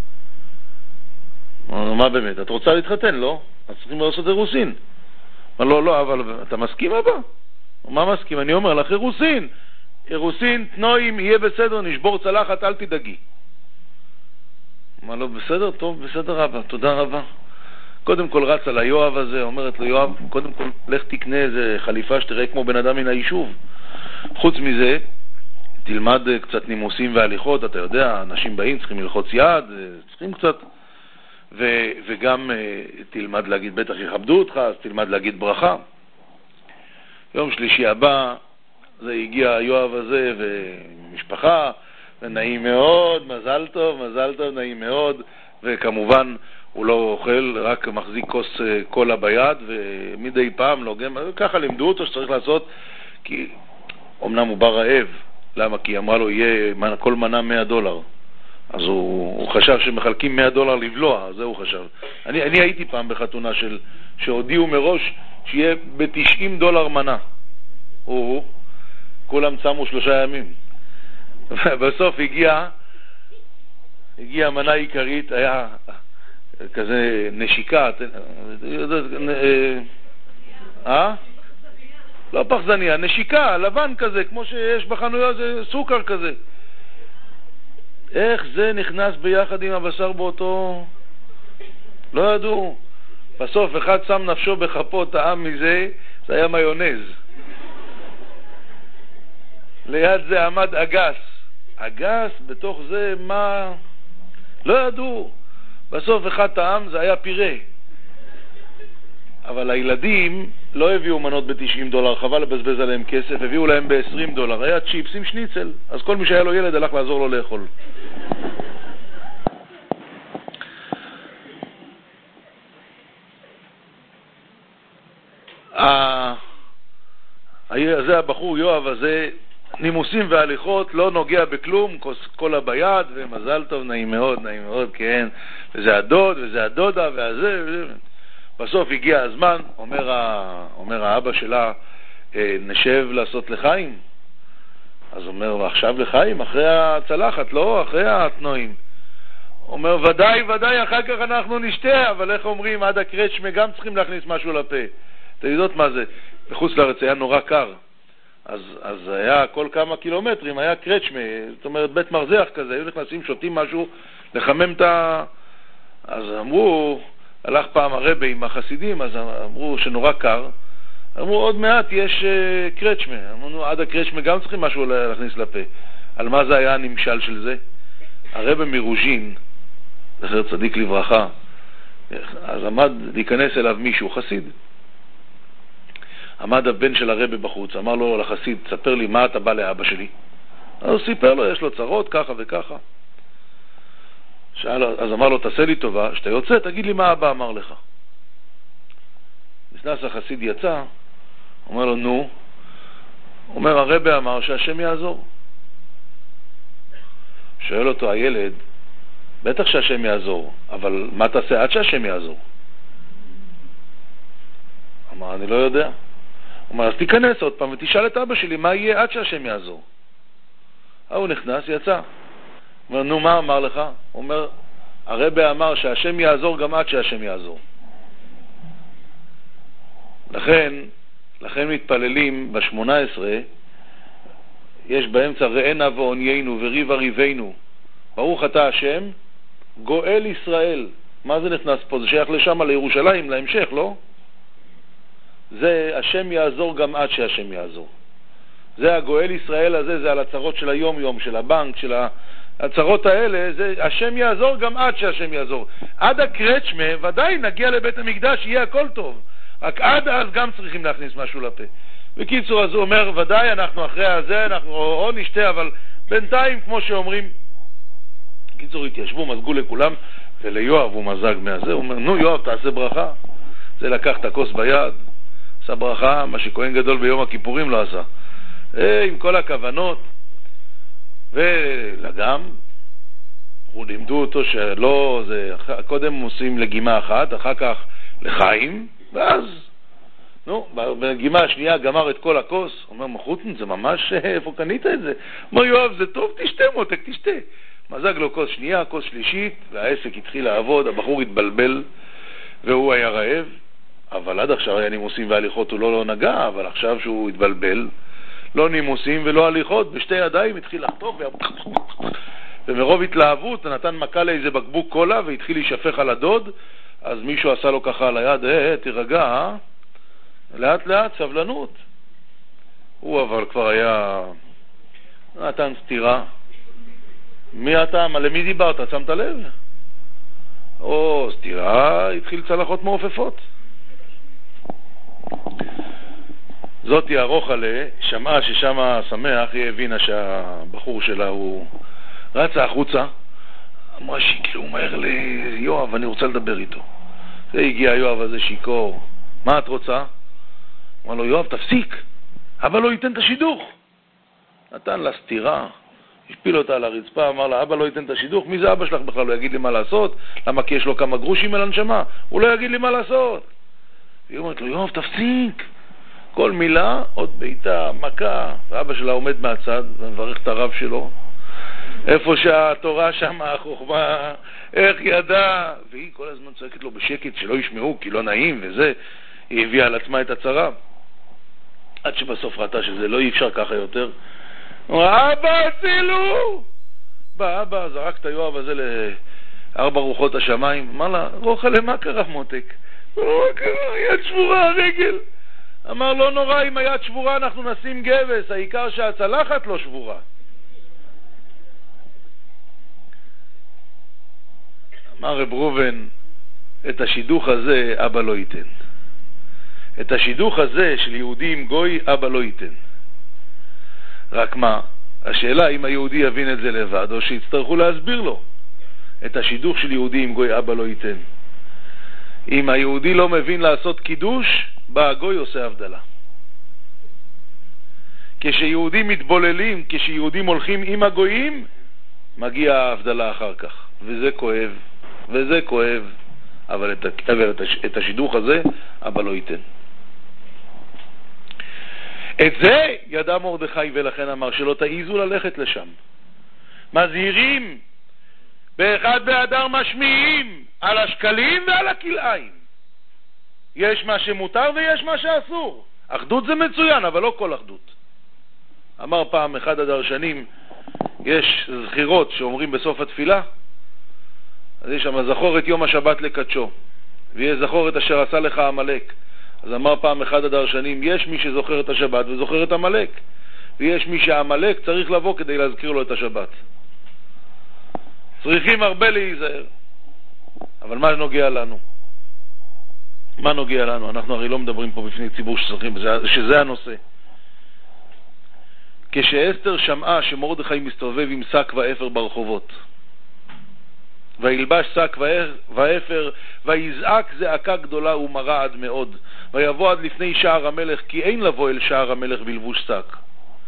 אמר לו, מה באמת? את רוצה להתחתן, לא? אז צריכים לעשות אירוסין. אמר לו, לא, אבל אתה מסכים, אבא? מה מסכים? אני אומר לך, אירוסין. אירוסין, תנועים, יהיה בסדר, נשבור צלחת, אל תדאגי. אמר לו, בסדר, טוב, בסדר, אבא, תודה רבה. קודם כל רץ על היואב הזה, אומרת לו, יואב, קודם כל לך תקנה איזה חליפה שתראה כמו בן אדם מן היישוב. חוץ מזה, תלמד קצת נימוסים והליכות, אתה יודע, אנשים באים, צריכים ללחוץ יד, צריכים קצת, ו- וגם uh, תלמד להגיד, בטח יכבדו אותך, אז תלמד להגיד ברכה. יום שלישי הבא, זה הגיע היואב הזה ומשפחה, ונעים מאוד, מזל טוב, מזל טוב, נעים מאוד, וכמובן הוא לא אוכל, רק מחזיק כוס קולה ביד, ומדי פעם לא גם, ככה לימדו אותו שצריך לעשות, כי אמנם הוא בא רעב, למה? כי אמרה לו, יהיה כל מנה מאה דולר. אז הוא, הוא חשב שמחלקים מאה דולר לבלוע, זה הוא חשב. אני, אני הייתי פעם בחתונה של, שהודיעו מראש שיהיה ב-תשעים דולר מנה. הוא, כולם צמו שלושה ימים. בסוף הגיע, הגיעה מנה עיקרית, היה כזה נשיקה, אה? לא פחזניה, נשיקה, לבן כזה, כמו שיש בחנויות, זה סוכר כזה. איך זה נכנס ביחד עם הבשר באותו... לא ידעו. בסוף אחד שם נפשו בחפות, טעם מזה, זה היה מיונז. ליד זה עמד אגס. אגס, בתוך זה מה... לא ידעו. בסוף אחד טעם, זה היה פירה. אבל הילדים לא הביאו מנות ב-תשעים דולר, חבל לבזבז עליהם כסף, הביאו להם ב-עשרים דולר. היה צ'יפס עם שניצל, אז כל מי שהיה לו ילד הלך לעזור לו לאכול. זה הבחור יואב הזה, נימוסים והליכות, לא נוגע בכלום, קולה ביד, ומזל טוב, נעים מאוד, נעים מאוד, כן, וזה הדוד, וזה הדודה, וזה, וזה. בסוף הגיע הזמן, אומר, ה... אומר האבא שלה, נשב לעשות לחיים. אז אומר, עכשיו לחיים, אחרי הצלחת, לא, אחרי התנועים. אומר, ודאי, ודאי, אחר כך אנחנו נשתה, אבל איך אומרים, עד הקרצ'מה גם צריכים להכניס משהו לפה. אתם יודעות מה זה? בחוץ לארץ היה נורא קר. אז, אז היה כל כמה קילומטרים, היה קרצ'מה, זאת אומרת, בית מרזח כזה, היו נכנסים, שותים משהו, לחמם את ה... אז אמרו... הלך פעם הרבה עם החסידים, אז אמרו שנורא קר, אמרו עוד מעט יש uh, קרצ'מה, אמרו עד הקרצ'מה גם צריכים משהו להכניס לפה. על מה זה היה הנמשל של זה? הרבה מרוז'ין, זכר צדיק לברכה, אז עמד להיכנס אליו מישהו, חסיד. עמד הבן של הרבה בחוץ, אמר לו לחסיד, תספר לי מה אתה בא לאבא שלי. אז הוא סיפר לו, יש לו צרות ככה וככה. שאל, אז אמר לו, תעשה לי טובה, שאתה יוצא, תגיד לי מה אבא אמר לך. נכנס החסיד יצא, אומר לו, נו, אומר, הרבי אמר שהשם יעזור. שואל אותו הילד, בטח שהשם יעזור, אבל מה תעשה עד שהשם יעזור? אמר, אני לא יודע. אומר, אז תיכנס עוד פעם ותשאל את אבא שלי, מה יהיה עד שהשם יעזור? הוא נכנס, יצא. אומר, נו, מה אמר לך? הוא אומר, הרבי אמר שהשם יעזור גם עד שהשם יעזור. לכן, לכן מתפללים ב-שמונה עשרה, יש באמצע ראינה ועוניינו וריבה ריבנו. ברוך אתה השם, גואל ישראל. מה זה נכנס פה? זה שייך לשם, לירושלים, להמשך, לא? זה השם יעזור גם עד שהשם יעזור. זה הגואל ישראל הזה, זה על הצרות של היום יום, של הבנק, של ה... הצרות האלה, זה השם יעזור גם עד שהשם יעזור. עד הקרצ'מה, ודאי נגיע לבית המקדש, יהיה הכל טוב. רק עד אז גם צריכים להכניס משהו לפה. בקיצור, אז הוא אומר, ודאי אנחנו אחרי הזה, אנחנו או נשתה, אבל בינתיים, כמו שאומרים, בקיצור, התיישבו, מזגו לכולם, וליואב הוא מזג מהזה, הוא אומר, נו יואב, תעשה ברכה. זה לקח את הכוס ביד, עשה ברכה, מה שכהן גדול ביום הכיפורים לא עשה. אה, עם כל הכוונות, ולגם, הוא לימדו אותו שלא, זה, קודם עושים לגימה אחת, אחר כך לחיים, ואז, נו, בגימה השנייה גמר את כל הכוס, אומר, מחותן, זה ממש, איפה קנית את זה? אומר, יואב, זה טוב, תשתה מותק, תשתה. מזג לו כוס שנייה, כוס שלישית, והעסק התחיל לעבוד, הבחור התבלבל, והוא היה רעב, אבל עד עכשיו היה נימוסים והליכות, הוא לא, לא נגע, אבל עכשיו שהוא התבלבל, לא נימוסים ולא הליכות, בשתי ידיים התחיל לחטוף, ומרוב התלהבות נתן מכה לאיזה בקבוק קולה והתחיל להישפך על הדוד, אז מישהו עשה לו ככה על היד, אה, תירגע, אה? לאט לאט, סבלנות. הוא אבל כבר היה נתן סתירה. מי אתה? מה, למי דיברת? שמת לב? או סתירה, התחיל צלחות מעופפות. זאתי הרוחלה שמעה ששמה שמח, היא הבינה שהבחור שלה הוא רצה החוצה. אמרה שיקלי, הוא אומר לי, יואב, אני רוצה לדבר איתו. זה הגיע יואב הזה שיקור. מה את רוצה? אמר לו, יואב, תפסיק. אבא לא ייתן את השידוך. נתן לה סתירה, השפיל אותה על הרצפה, אמר לה, אבא לא ייתן את השידוך. מי זה אבא שלך בכלל? לא יגיד לי מה לעשות? למה? כי יש לו כמה גרושים אל הנשמה. הוא לא יגיד לי מה לעשות. היא אומרת לו, יואב, תפסיק. כל מילה, עוד ביתה, מכה. ואבא שלה עומד מהצד ומברך את הרב שלו. איפה שהתורה שם, החוכמה, איך ידע. והיא כל הזמן צועקת לו בשקט שלא ישמעו, כי לא נעים וזה. היא הביאה על עצמה את הצרה. עד שבסוף ראתה שזה לא אי אפשר ככה יותר. הוא אמר, אבא, הצילו! בא, אבא, זרק את היואב הזה לארבע רוחות השמיים. אמר לה, רוחלה, מה קרה מותק? מה קרה? יד שבורה, הרגל. אמר, לא נורא, אם היד שבורה אנחנו נשים גבס, העיקר שהצלחת לא שבורה. אמר רב ראובן, את השידוך הזה אבא לא ייתן. את השידוך הזה של יהודי עם גוי אבא לא ייתן. רק מה? השאלה אם היהודי יבין את זה לבד או שיצטרכו להסביר לו. את השידוך של יהודי עם גוי אבא לא ייתן. אם היהודי לא מבין לעשות קידוש, בא הגוי עושה הבדלה. כשיהודים מתבוללים, כשיהודים הולכים עם הגויים, מגיע ההבדלה אחר כך. וזה כואב, וזה כואב. אבל את, את, את השידוך הזה אבא לא ייתן. את זה ידע מרדכי, ולכן אמר שלא תעיזו ללכת לשם. מזהירים באחד באדר משמיעים על השקלים ועל הכלאיים. יש מה שמותר ויש מה שאסור. אחדות זה מצוין, אבל לא כל אחדות. אמר פעם אחד הדרשנים, יש זכירות שאומרים בסוף התפילה, אז יש שם זכור את יום השבת לקדשו, ויש זכור את אשר עשה לך המלאק. אז אמר פעם אחד הדרשנים, יש מי שזוכר את השבת וזוכר את המלאק, ויש מי שהמלאק צריך לבוא כדי להזכיר לו את השבת. צריכים הרבה להיזהר. אבל מה נוגע לנו? מה נוגע לנו? אנחנו הרי לא מדברים פה בפני ציבור שצריכים, שזה הנושא. כשאסתר שמעה שמרדכי מסתובב עם שק ואפר ברחובות, וילבש שק ואפר, ויזעק זעקה גדולה ומרה עד מאוד, ויבוא עד לפני שער המלך, כי אין לבוא אל שער המלך בלבוש שק.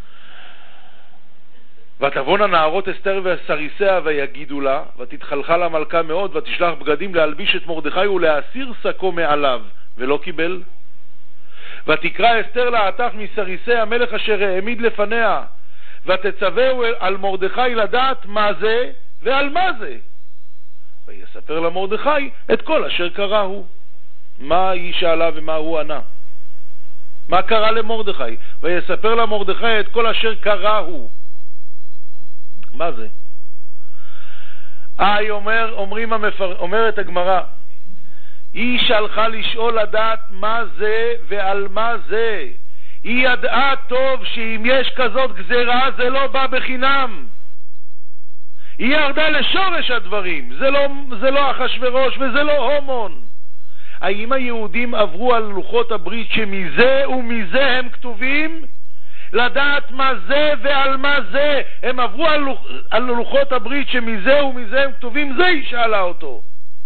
ותבונה נערות אסתר וסריסיה ויגידו לה, ותתחלחל המלכה מאוד, ותשלח בגדים להלביש את מרדכי ולהסיר שקו מעליו, ולא קיבל. ותקרא אסתר לעתך מסריסיה המלך אשר העמיד לפניה, ותצווהו על מרדכי לדעת מה זה ועל מה זה. ויספר למרדכי את כל אשר קרה הוא. מה היא שאלה ומה הוא ענה? מה קרה למרדכי? ויספר למרדכי את כל אשר קרה הוא. מה זה? אה, אומר, אומרים המפר, אומרת הגמרא, היא שלחה לשאול לדעת מה זה ועל מה זה. היא ידעה טוב שאם יש כזאת גזרה זה לא בא בחינם. היא ירדה לשורש הדברים. זה לא, זה לא אחשוורוש וזה לא הומון. האם היהודים עברו על לוחות הברית שמזה ומזה הם כתובים? לדעת מה זה ועל מה זה. הם עברו על, לוח, על לוחות הברית שמזה ומזה הם כתובים. זה היא שאלה אותו.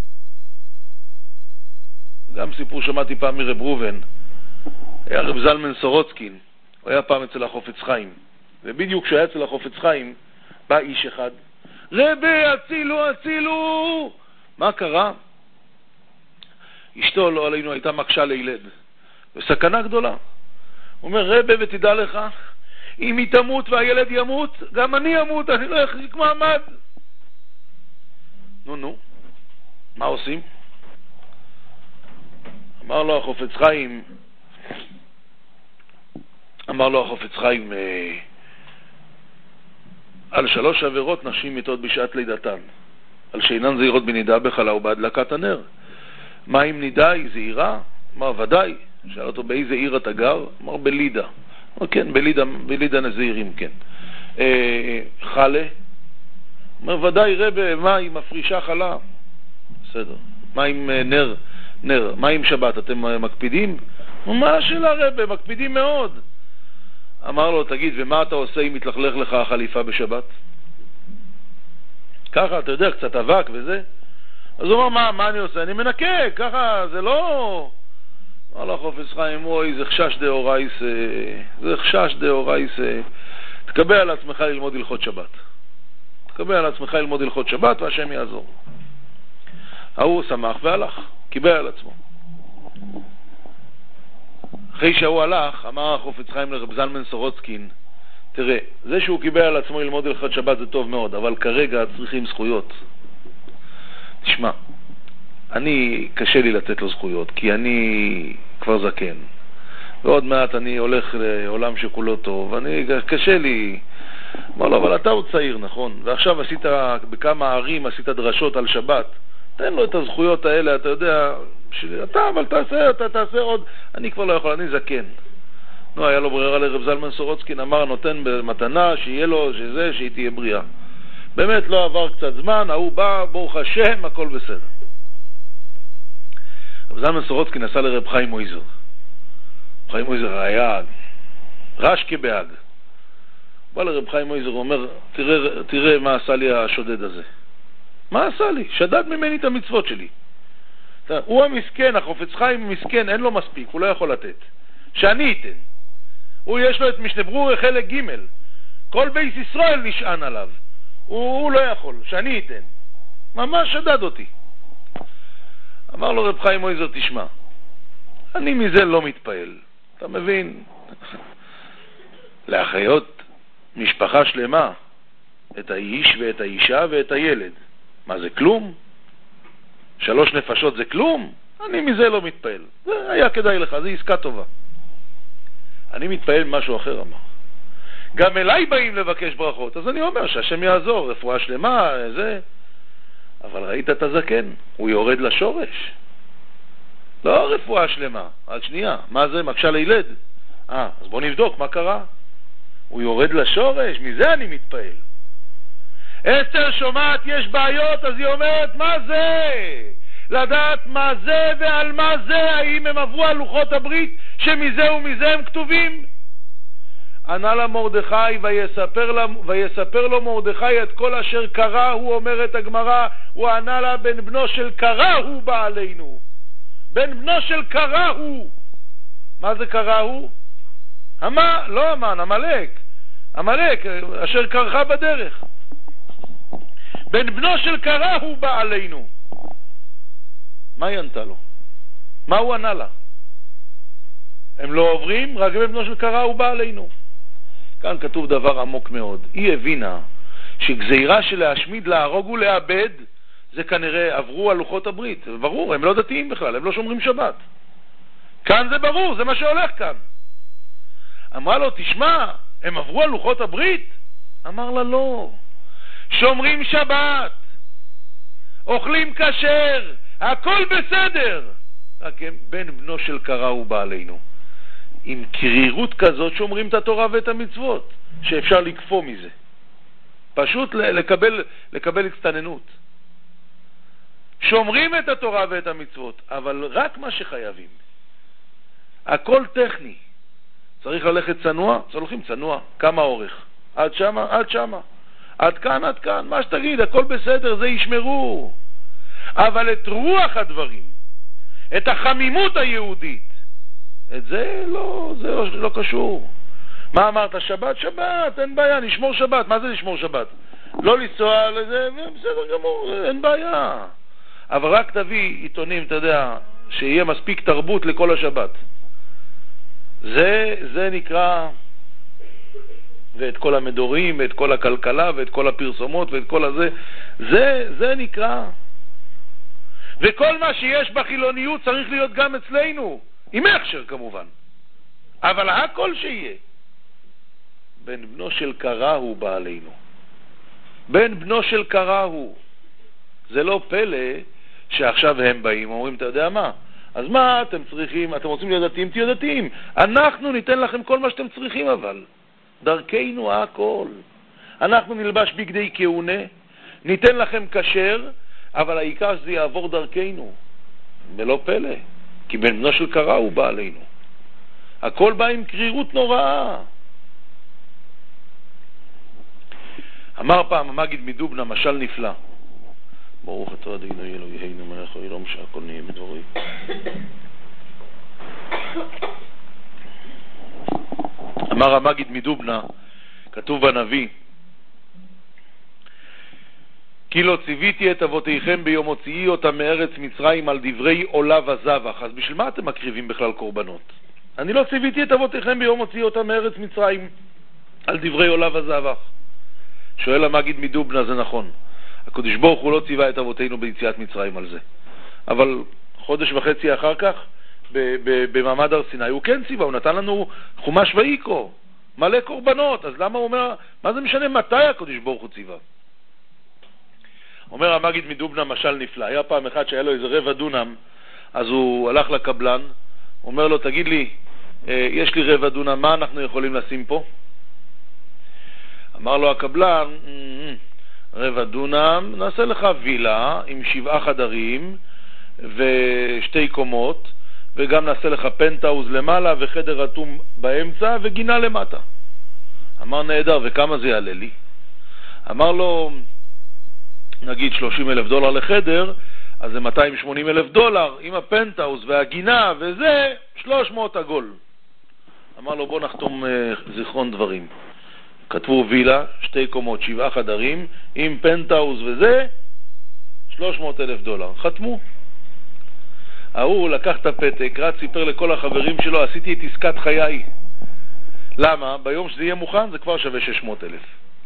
גם סיפור שמעתי פעם מרב ראובן. היה רב זלמן סורוצקין. הוא היה פעם אצל החופץ חיים. ובדיוק כשהיה אצל החופץ חיים, בא איש אחד. רבי, הצילו, הצילו! מה קרה? אשתו לא עלינו הייתה מקשה לילד. וסכנה גדולה. הוא אומר, רבי, ותדע לך, אם היא תמות והילד ימות, גם אני ימות, אני לא אחזיק מעמד. נו, נו. מה עושים? אמר לו החופץ חיים, אמר לו החופץ חיים, אה, על שלוש עבירות נשים מתות בשעת לידתן, על שאינן זהירות בנידה בחלה ובהדלקת הנר, מה אם נידאי, זה עירה? אמר, ודאי. שאל אותו, באיזה עיר אתה גר? אמר, בלידה. אמר, כן, בלידה, בלידה נזירים, כן. אה, חלה? אמר, ודאי, רבה, מה אם מפרישה חלה? בסדר. מה עם נר? נר. מה עם שבת? אתם מקפידים? מה השאלה, רבה? מקפידים מאוד. אמר לו, תגיד, ומה אתה עושה אם מתלכלך לך החליפה בשבת? ככה, אתה יודע, קצת אבק וזה. אז הוא אומר, מה, מה אני עושה? אני מנקה, ככה, זה לא... אמר לו חופץ חיים, אוי, זה חשש דאורייס, זה חשש דאורייס. תקבל על עצמך ללמוד הלכות שבת. תקבל על עצמך ללמוד הלכות שבת, והשם יעזור. ההוא שמח והלך, קיבל על עצמו. אחרי שהוא הלך, אמר חופץ חיים לרב זלמן סורוצקין, תראה, זה שהוא קיבל על עצמו ללמוד הלכות שבת זה טוב מאוד, אבל כרגע צריכים זכויות. תשמע, אני, קשה לי לתת לו זכויות, כי אני כבר זקן. ועוד מעט אני הולך לעולם שכולו טוב, ואני, קשה לי. אמר לו, אבל אתה עוד צעיר, נכון? ועכשיו עשית, בכמה ערים עשית דרשות על שבת. תן לו את הזכויות האלה, אתה יודע, אתה, אבל תעשה, אתה תעשה עוד. אני כבר לא יכול, אני זקן. נו, היה לו ברירה לרב זלמן סורוצקין, אמר, נותן במתנה, שיהיה לו, שזה, שהיא תהיה בריאה. באמת לא עבר קצת זמן, ההוא בא, ברוך השם, הכל בסדר. רב זלמן סורוצקין נסע לרב חיים מויזר. חיים מויזר היה רש כבהג. בא לרב חיים מויזר, הוא אומר, תראה, תראה מה עשה לי השודד הזה. מה עשה לי? שדד ממני את המצוות שלי. הוא המסכן, החופץ חיים מסכן, אין לו מספיק, הוא לא יכול לתת. שאני אתן. הוא יש לו את משנה ברורה חלק ג' כל בית ישראל נשען עליו. הוא, הוא לא יכול, שאני אתן. ממש שדד אותי. אמר לו רב חיים מויזר, תשמע, אני מזה לא מתפעל. אתה מבין? להחיות משפחה שלמה, את האיש ואת האישה ואת הילד. מה זה כלום? שלוש נפשות זה כלום? אני מזה לא מתפעל. זה היה כדאי לך, זה עסקה טובה. אני מתפעל משהו אחר, אמר. גם אליי באים לבקש ברכות, אז אני אומר שהשם יעזור, רפואה שלמה, זה. אבל ראית את הזקן, הוא יורד לשורש. לא רפואה שלמה, על שנייה. מה זה? מקשה לילד. אה, אז בוא נבדוק מה קרה. הוא יורד לשורש, מזה אני מתפעל. אסתר שומעת, יש בעיות, אז היא אומרת, מה זה? לדעת מה זה ועל מה זה, האם הם עברו על לוחות הברית, שמזה ומזה הם כתובים? ענה לה מרדכי, ויספר, לה, ויספר לו מרדכי את כל אשר קרה, הוא אומר את הגמרא, הוא ענה לה, בן בנו של קרה הוא בא עלינו. בן בנו של קרה הוא. מה זה קרה הוא? המה, לא המן, המלאק. המלאק, אשר קרחה בדרך. בן בנו של קרה הוא בא עלינו. מה היא ענתה לו? מה הוא ענה לה? הם לא עוברים, רק בן בנו של קרה הוא בא עלינו. כאן כתוב דבר עמוק מאוד. היא הבינה שגזירה של להשמיד, להרוג ולאבד, זה כנראה עברו על לוחות הברית. ברור, הם לא דתיים בכלל, הם לא שומרים שבת. כאן זה ברור, זה מה שהולך כאן. אמרה לו, תשמע, הם עברו על לוחות הברית? אמר לה, לא. שומרים שבת, אוכלים כשר, הכל בסדר. רק הם, בן בנו של קרה הוא בא עלינו. עם קרירות כזאת שומרים את התורה ואת המצוות, שאפשר לקפוא מזה. פשוט לקבל, לקבל הצטננות. שומרים את התורה ואת המצוות, אבל רק מה שחייבים. הכל טכני. צריך ללכת צנוע, הולכים צנוע. כמה אורך? עד שמה, עד שמה. עד כאן, עד כאן. מה שתגיד, הכל בסדר, זה ישמרו. אבל את רוח הדברים, את החמימות היהודית, את זה לא, זה לא, לא קשור. מה אמרת? שבת? שבת, אין בעיה, נשמור שבת. מה זה נשמור שבת? לא לנסוע לזה, בסדר גמור, אין בעיה. אבל רק תביא עיתונים, אתה יודע, שיהיה מספיק תרבות לכל השבת. זה, זה נקרא, ואת כל המדורים, ואת כל הכלכלה, ואת כל הפרסומות, ואת כל הזה, זה, זה נקרא. וכל מה שיש בחילוניות צריך להיות גם אצלנו, עם הכשר כמובן. אבל הכל שיהיה. בן בנו של קרה הוא בא עלינו. בן בנו של קרה הוא. זה לא פלא שעכשיו הם באים, אומרים, אתה יודע מה? אז מה אתם צריכים? אתם רוצים להיות דתיים? תהיו דתיים. אנחנו ניתן לכם כל מה שאתם צריכים, אבל דרכנו הכל. אנחנו נלבש בגדי כהונה, ניתן לכם כשר, אבל העיקר שזה יעבור דרכנו. ולא פלא, כי בן בנו של קרא הוא בא עלינו. הכל בא עם קרירות נוראה. אמר פעם המגיד מדובנה משל נפלא. ברוך אתה אדוני אלוהינו מלך העולם שהכל נהיה בדברו. אמר המגיד מדובנה, כתוב בנביא, כי לא ציוויתי את אבותיכם ביום הוציאי אותם מארץ מצרים על דברי עולה וזבח. אז בשביל מה אתם מקריבים בכלל קורבנות? אני לא ציוויתי את אבותיכם ביום הוציאי אותם מארץ מצרים על דברי עולה וזבח. שואל המגיד מדובנה, זה נכון. הקדוש ברוך הוא לא ציווה את אבותינו ביציאת מצרים על זה. אבל חודש וחצי אחר כך, במעמד הר סיני, הוא כן ציווה, הוא נתן לנו חומש ויקרא, מלא קורבנות. אז למה הוא אומר, מה זה משנה מתי הקדוש ברוך הוא ציווה? אומר המגיד מדובנה משל נפלא. היה פעם אחד שהיה לו איזה רבע דונם, אז הוא הלך לקבלן, אומר לו, תגיד לי, יש לי רבע דונם, מה אנחנו יכולים לשים פה? אמר לו הקבלן, רבע דונם, נעשה לך וילה עם שבעה חדרים ושתי קומות, וגם נעשה לך פנטהאוז למעלה וחדר רתום באמצע וגינה למטה. אמר נהדר, וכמה זה יעלה לי? אמר לו, נגיד שלושים אלף דולר לחדר, אז זה מאתיים ושמונים אלף דולר, עם הפנטהאוז והגינה וזה, שלוש מאות עגול. אמר לו, בוא נחתום uh, זיכרון דברים. כתבו וילה, שתי קומות, שבעה חדרים, עם פנטהאוז וזה, שלוש מאות אלף דולר. חתמו. ההוא לקח את הפתק, רץ, סיפר לכל החברים שלו, עשיתי את עסקת חיי. למה? ביום שזה יהיה מוכן זה כבר שווה שש מאות אלף.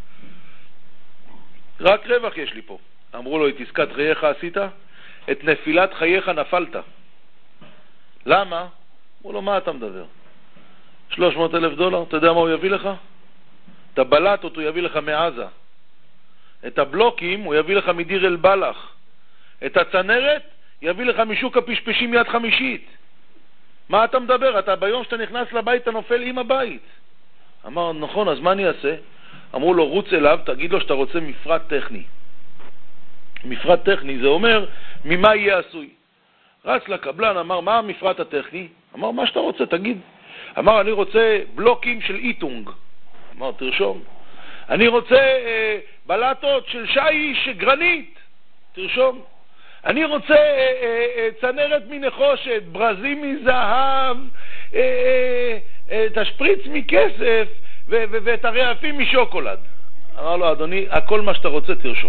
רק רווח יש לי פה. אמרו לו, את עסקת חייך עשית? את נפילת חייך נפלת. למה? אמרו לו, מה אתה מדבר? שלוש מאות אלף דולר, אתה יודע מה הוא יביא לך? את הבלטות הוא יביא לך מעזה. את הבלוקים הוא יביא לך מדיר אל בלח. את הצנרת יביא לך משוק הפשפשים יד חמישית. מה אתה מדבר? אתה ביום שאתה נכנס לבית אתה נופל עם הבית. אמר, נכון, אז מה אני אעשה? אמרו לו, רוץ אליו, תגיד לו שאתה רוצה מפרט טכני. מפרט טכני זה אומר ממה יהיה עשוי. רץ לקבלן, אמר, מה המפרט הטכני? אמר, מה שאתה רוצה, תגיד. אמר, אני רוצה בלוקים של איטונג. אמר, תרשום. אני רוצה אה, בלטות של שיש גרנית. תרשום. אני רוצה אה, אה, אה, צנרת מנחושת, ברזים מזהב, אה, אה, אה, תשפריץ מכסף, ו- ו- ואת הרעפים משוקולד. אמר לו, אדוני, הכל מה שאתה רוצה תרשום.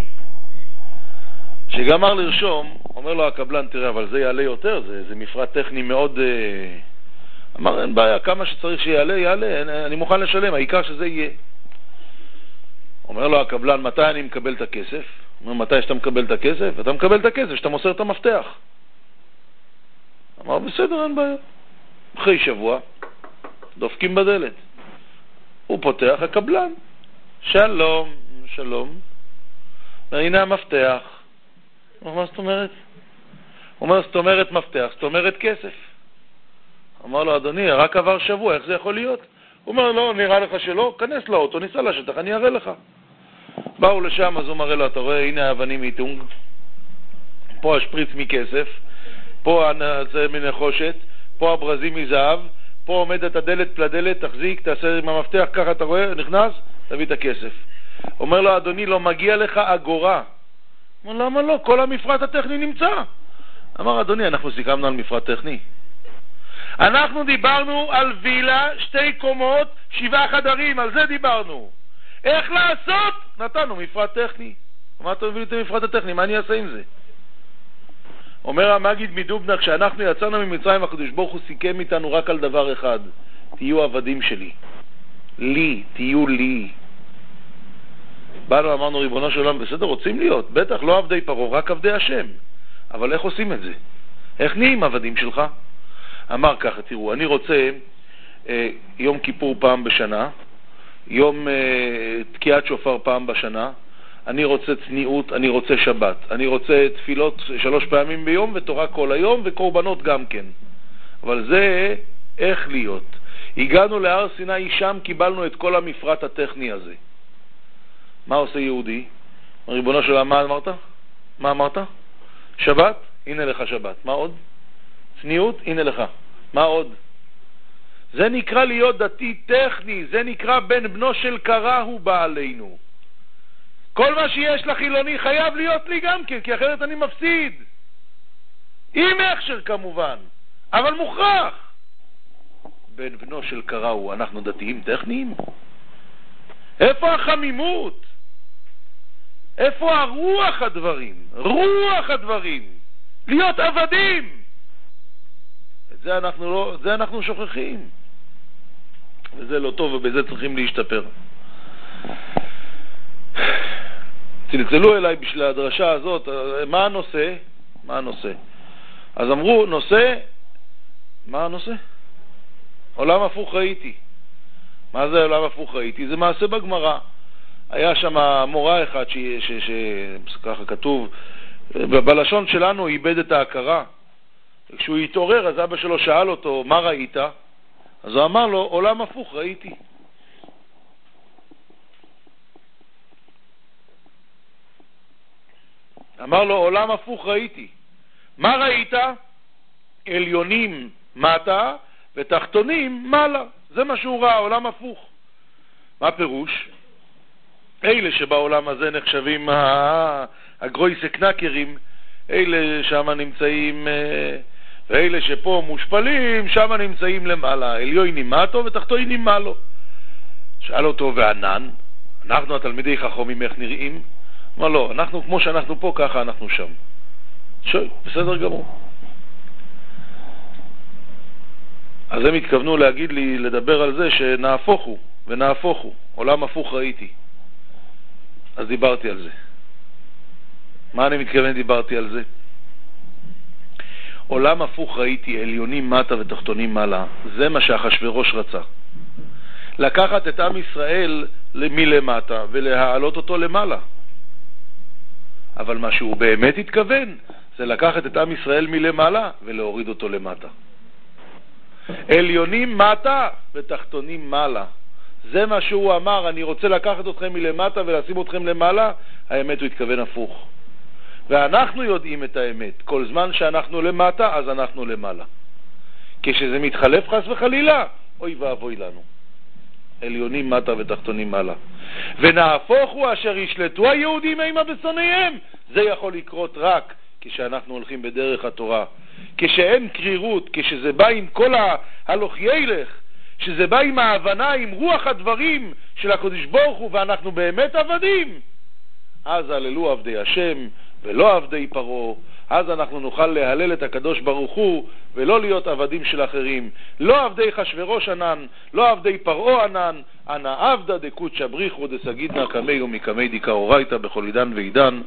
שגמר לרשום, אומר לו הקבלן, תראה, אבל זה יעלה יותר, זה, זה מפרט טכני מאוד... אה... אמר, אין בעיה, כמה שצריך שיעלה, יעלה, אני, אני מוכן לשלם, העיקר שזה יהיה. אומר לו הקבלן, מתי אני מקבל את הכסף? אומר, מתי שאתה מקבל את הכסף? אתה מקבל את הכסף, שאתה מוסר את המפתח. אמר, בסדר, אין בעיה. אחרי שבוע, דופקים בדלת. הוא פותח, הקבלן. שלום, שלום. הנה המפתח. הוא אומר, מה זאת אומרת? הוא אומר, זאת אומרת מפתח, זאת אומרת כסף. אמר לו, אדוני, רק עבר שבוע, איך זה יכול להיות? הוא אומר, לא, נראה לך שלא, כנס לאוטו, ניסע לשטח, אני אראה לך. באו לשם, אז הוא מראה לו, אתה רואה, הנה האבנים מאיטונג, פה השפריץ מכסף, פה זה מנחושת, פה הברזים מזהב, פה עומדת הדלת פלדלת, תחזיק, תעשה עם המפתח, ככה אתה רואה, נכנס, תביא את הכסף. אומר לו, אדוני, לא מגיע לך אגורה. אומר, למה לא? כל המפרט הטכני נמצא. אמר, אדוני, אנחנו סיכמנו על מפרט טכני. אנחנו דיברנו על וילה, שתי קומות, שבעה חדרים, על זה דיברנו. איך לעשות? נתנו מפרט טכני. מה אתה מביא לי את המפרט הטכני? מה אני אעשה עם זה? אומר המגיד מדובנה, כשאנחנו יצאנו ממצרים, הקדוש ברוך הוא סיכם איתנו רק על דבר אחד. תהיו עבדים שלי. לי, תהיו לי. באנו, אמרנו, ריבונו של עולם, בסדר, רוצים להיות. בטח, לא עבדי פרעה, רק עבדי השם. אבל איך עושים את זה? איך נהיים עבדים שלך? אמר ככה, תראו, אני רוצה אה, יום כיפור פעם בשנה, יום אה, תקיעת שופר פעם בשנה, אני רוצה צניעות, אני רוצה שבת, אני רוצה תפילות שלוש פעמים ביום ותורה כל היום וקורבנות גם כן. אבל זה איך להיות. הגענו להר סיני, שם קיבלנו את כל המפרט הטכני הזה. מה עושה יהודי? ריבונו של עולם, מה אמרת? מה אמרת? שבת? הנה לך שבת. מה עוד? צניעות? הנה לך. מה עוד? זה נקרא להיות דתי טכני, זה נקרא בן בנו של קרא הוא בא עלינו. כל מה שיש לחילוני חייב להיות לי גם כן, כי אחרת אני מפסיד. עם הכשר כמובן, אבל מוכרח. בן בנו של קרא הוא, אנחנו דתיים טכניים? איפה החמימות? איפה הרוח הדברים? רוח הדברים. להיות עבדים. את זה אנחנו לא, את זה אנחנו שוכחים. וזה לא טוב, ובזה צריכים להשתפר. צלצלו אליי בשביל הדרשה הזאת, מה הנושא? מה הנושא? אז אמרו, נושא, מה הנושא? עולם הפוך ראיתי. מה זה עולם הפוך ראיתי? זה מעשה בגמרא. היה שם מורה אחד שככה כתוב, בלשון שלנו איבד את ההכרה. כשהוא התעורר, אז אבא שלו שאל אותו, מה ראית? אז הוא אמר לו, עולם הפוך ראיתי. אמר לו, עולם הפוך ראיתי. מה ראית? עליונים מטה ותחתונים מעלה. זה מה שהוא ראה, עולם הפוך. מה פירוש? אלה שבעולם הזה נחשבים הגרויסה קנקרים, אלה שם נמצאים, ואלה שפה מושפלים, שם נמצאים למעלה. עליונים מטה ותחתונים מעלה. שאל אותו, וענן? אנחנו התלמידי חכמים איך נראים? אמר לא, אנחנו כמו שאנחנו פה, ככה אנחנו שם. שוי, בסדר גמור. אז הם התכוונו להגיד לי, לדבר על זה שנהפוכו, ונהפוכו. עולם הפוך ראיתי. אז דיברתי על זה. מה אני מתכוון דיברתי על זה? עולם הפוך ראיתי, עליונים מטה ותחתונים מעלה. זה מה שאחשוורוש רצה. לקחת את עם ישראל מלמטה ולהעלות אותו למעלה. אבל מה שהוא באמת התכוון זה לקחת את עם ישראל מלמעלה ולהוריד אותו למטה. עליונים מטה ותחתונים מעלה. זה מה שהוא אמר, אני רוצה לקחת אתכם מלמטה ולשים אתכם למעלה. האמת הוא התכוון הפוך. ואנחנו יודעים את האמת. כל זמן שאנחנו למטה, אז אנחנו למעלה. כשזה מתחלף חס וחלילה, אוי ואבוי לנו. עליונים מטה ותחתונים מעלה. ונהפוך הוא אשר ישלטו היהודים אימה בשונאיהם. זה יכול לקרות רק כשאנחנו הולכים בדרך התורה. כשאין קרירות, כשזה בא עם כל ההלוך ילך, שזה בא עם ההבנה, עם רוח הדברים של הקדוש ברוך הוא, ואנחנו באמת עבדים, אז הללו עבדי השם ולא עבדי פרעה. אז אנחנו נוכל להלל את הקדוש ברוך הוא ולא להיות עבדים של אחרים. לא עבדי חשוורוש ענן, לא עבדי פרעה ענן, אנא עבדה דקודשא בריחו דסגידנא קמי ומקמי דיקה אורייתא בכל עידן ועידן.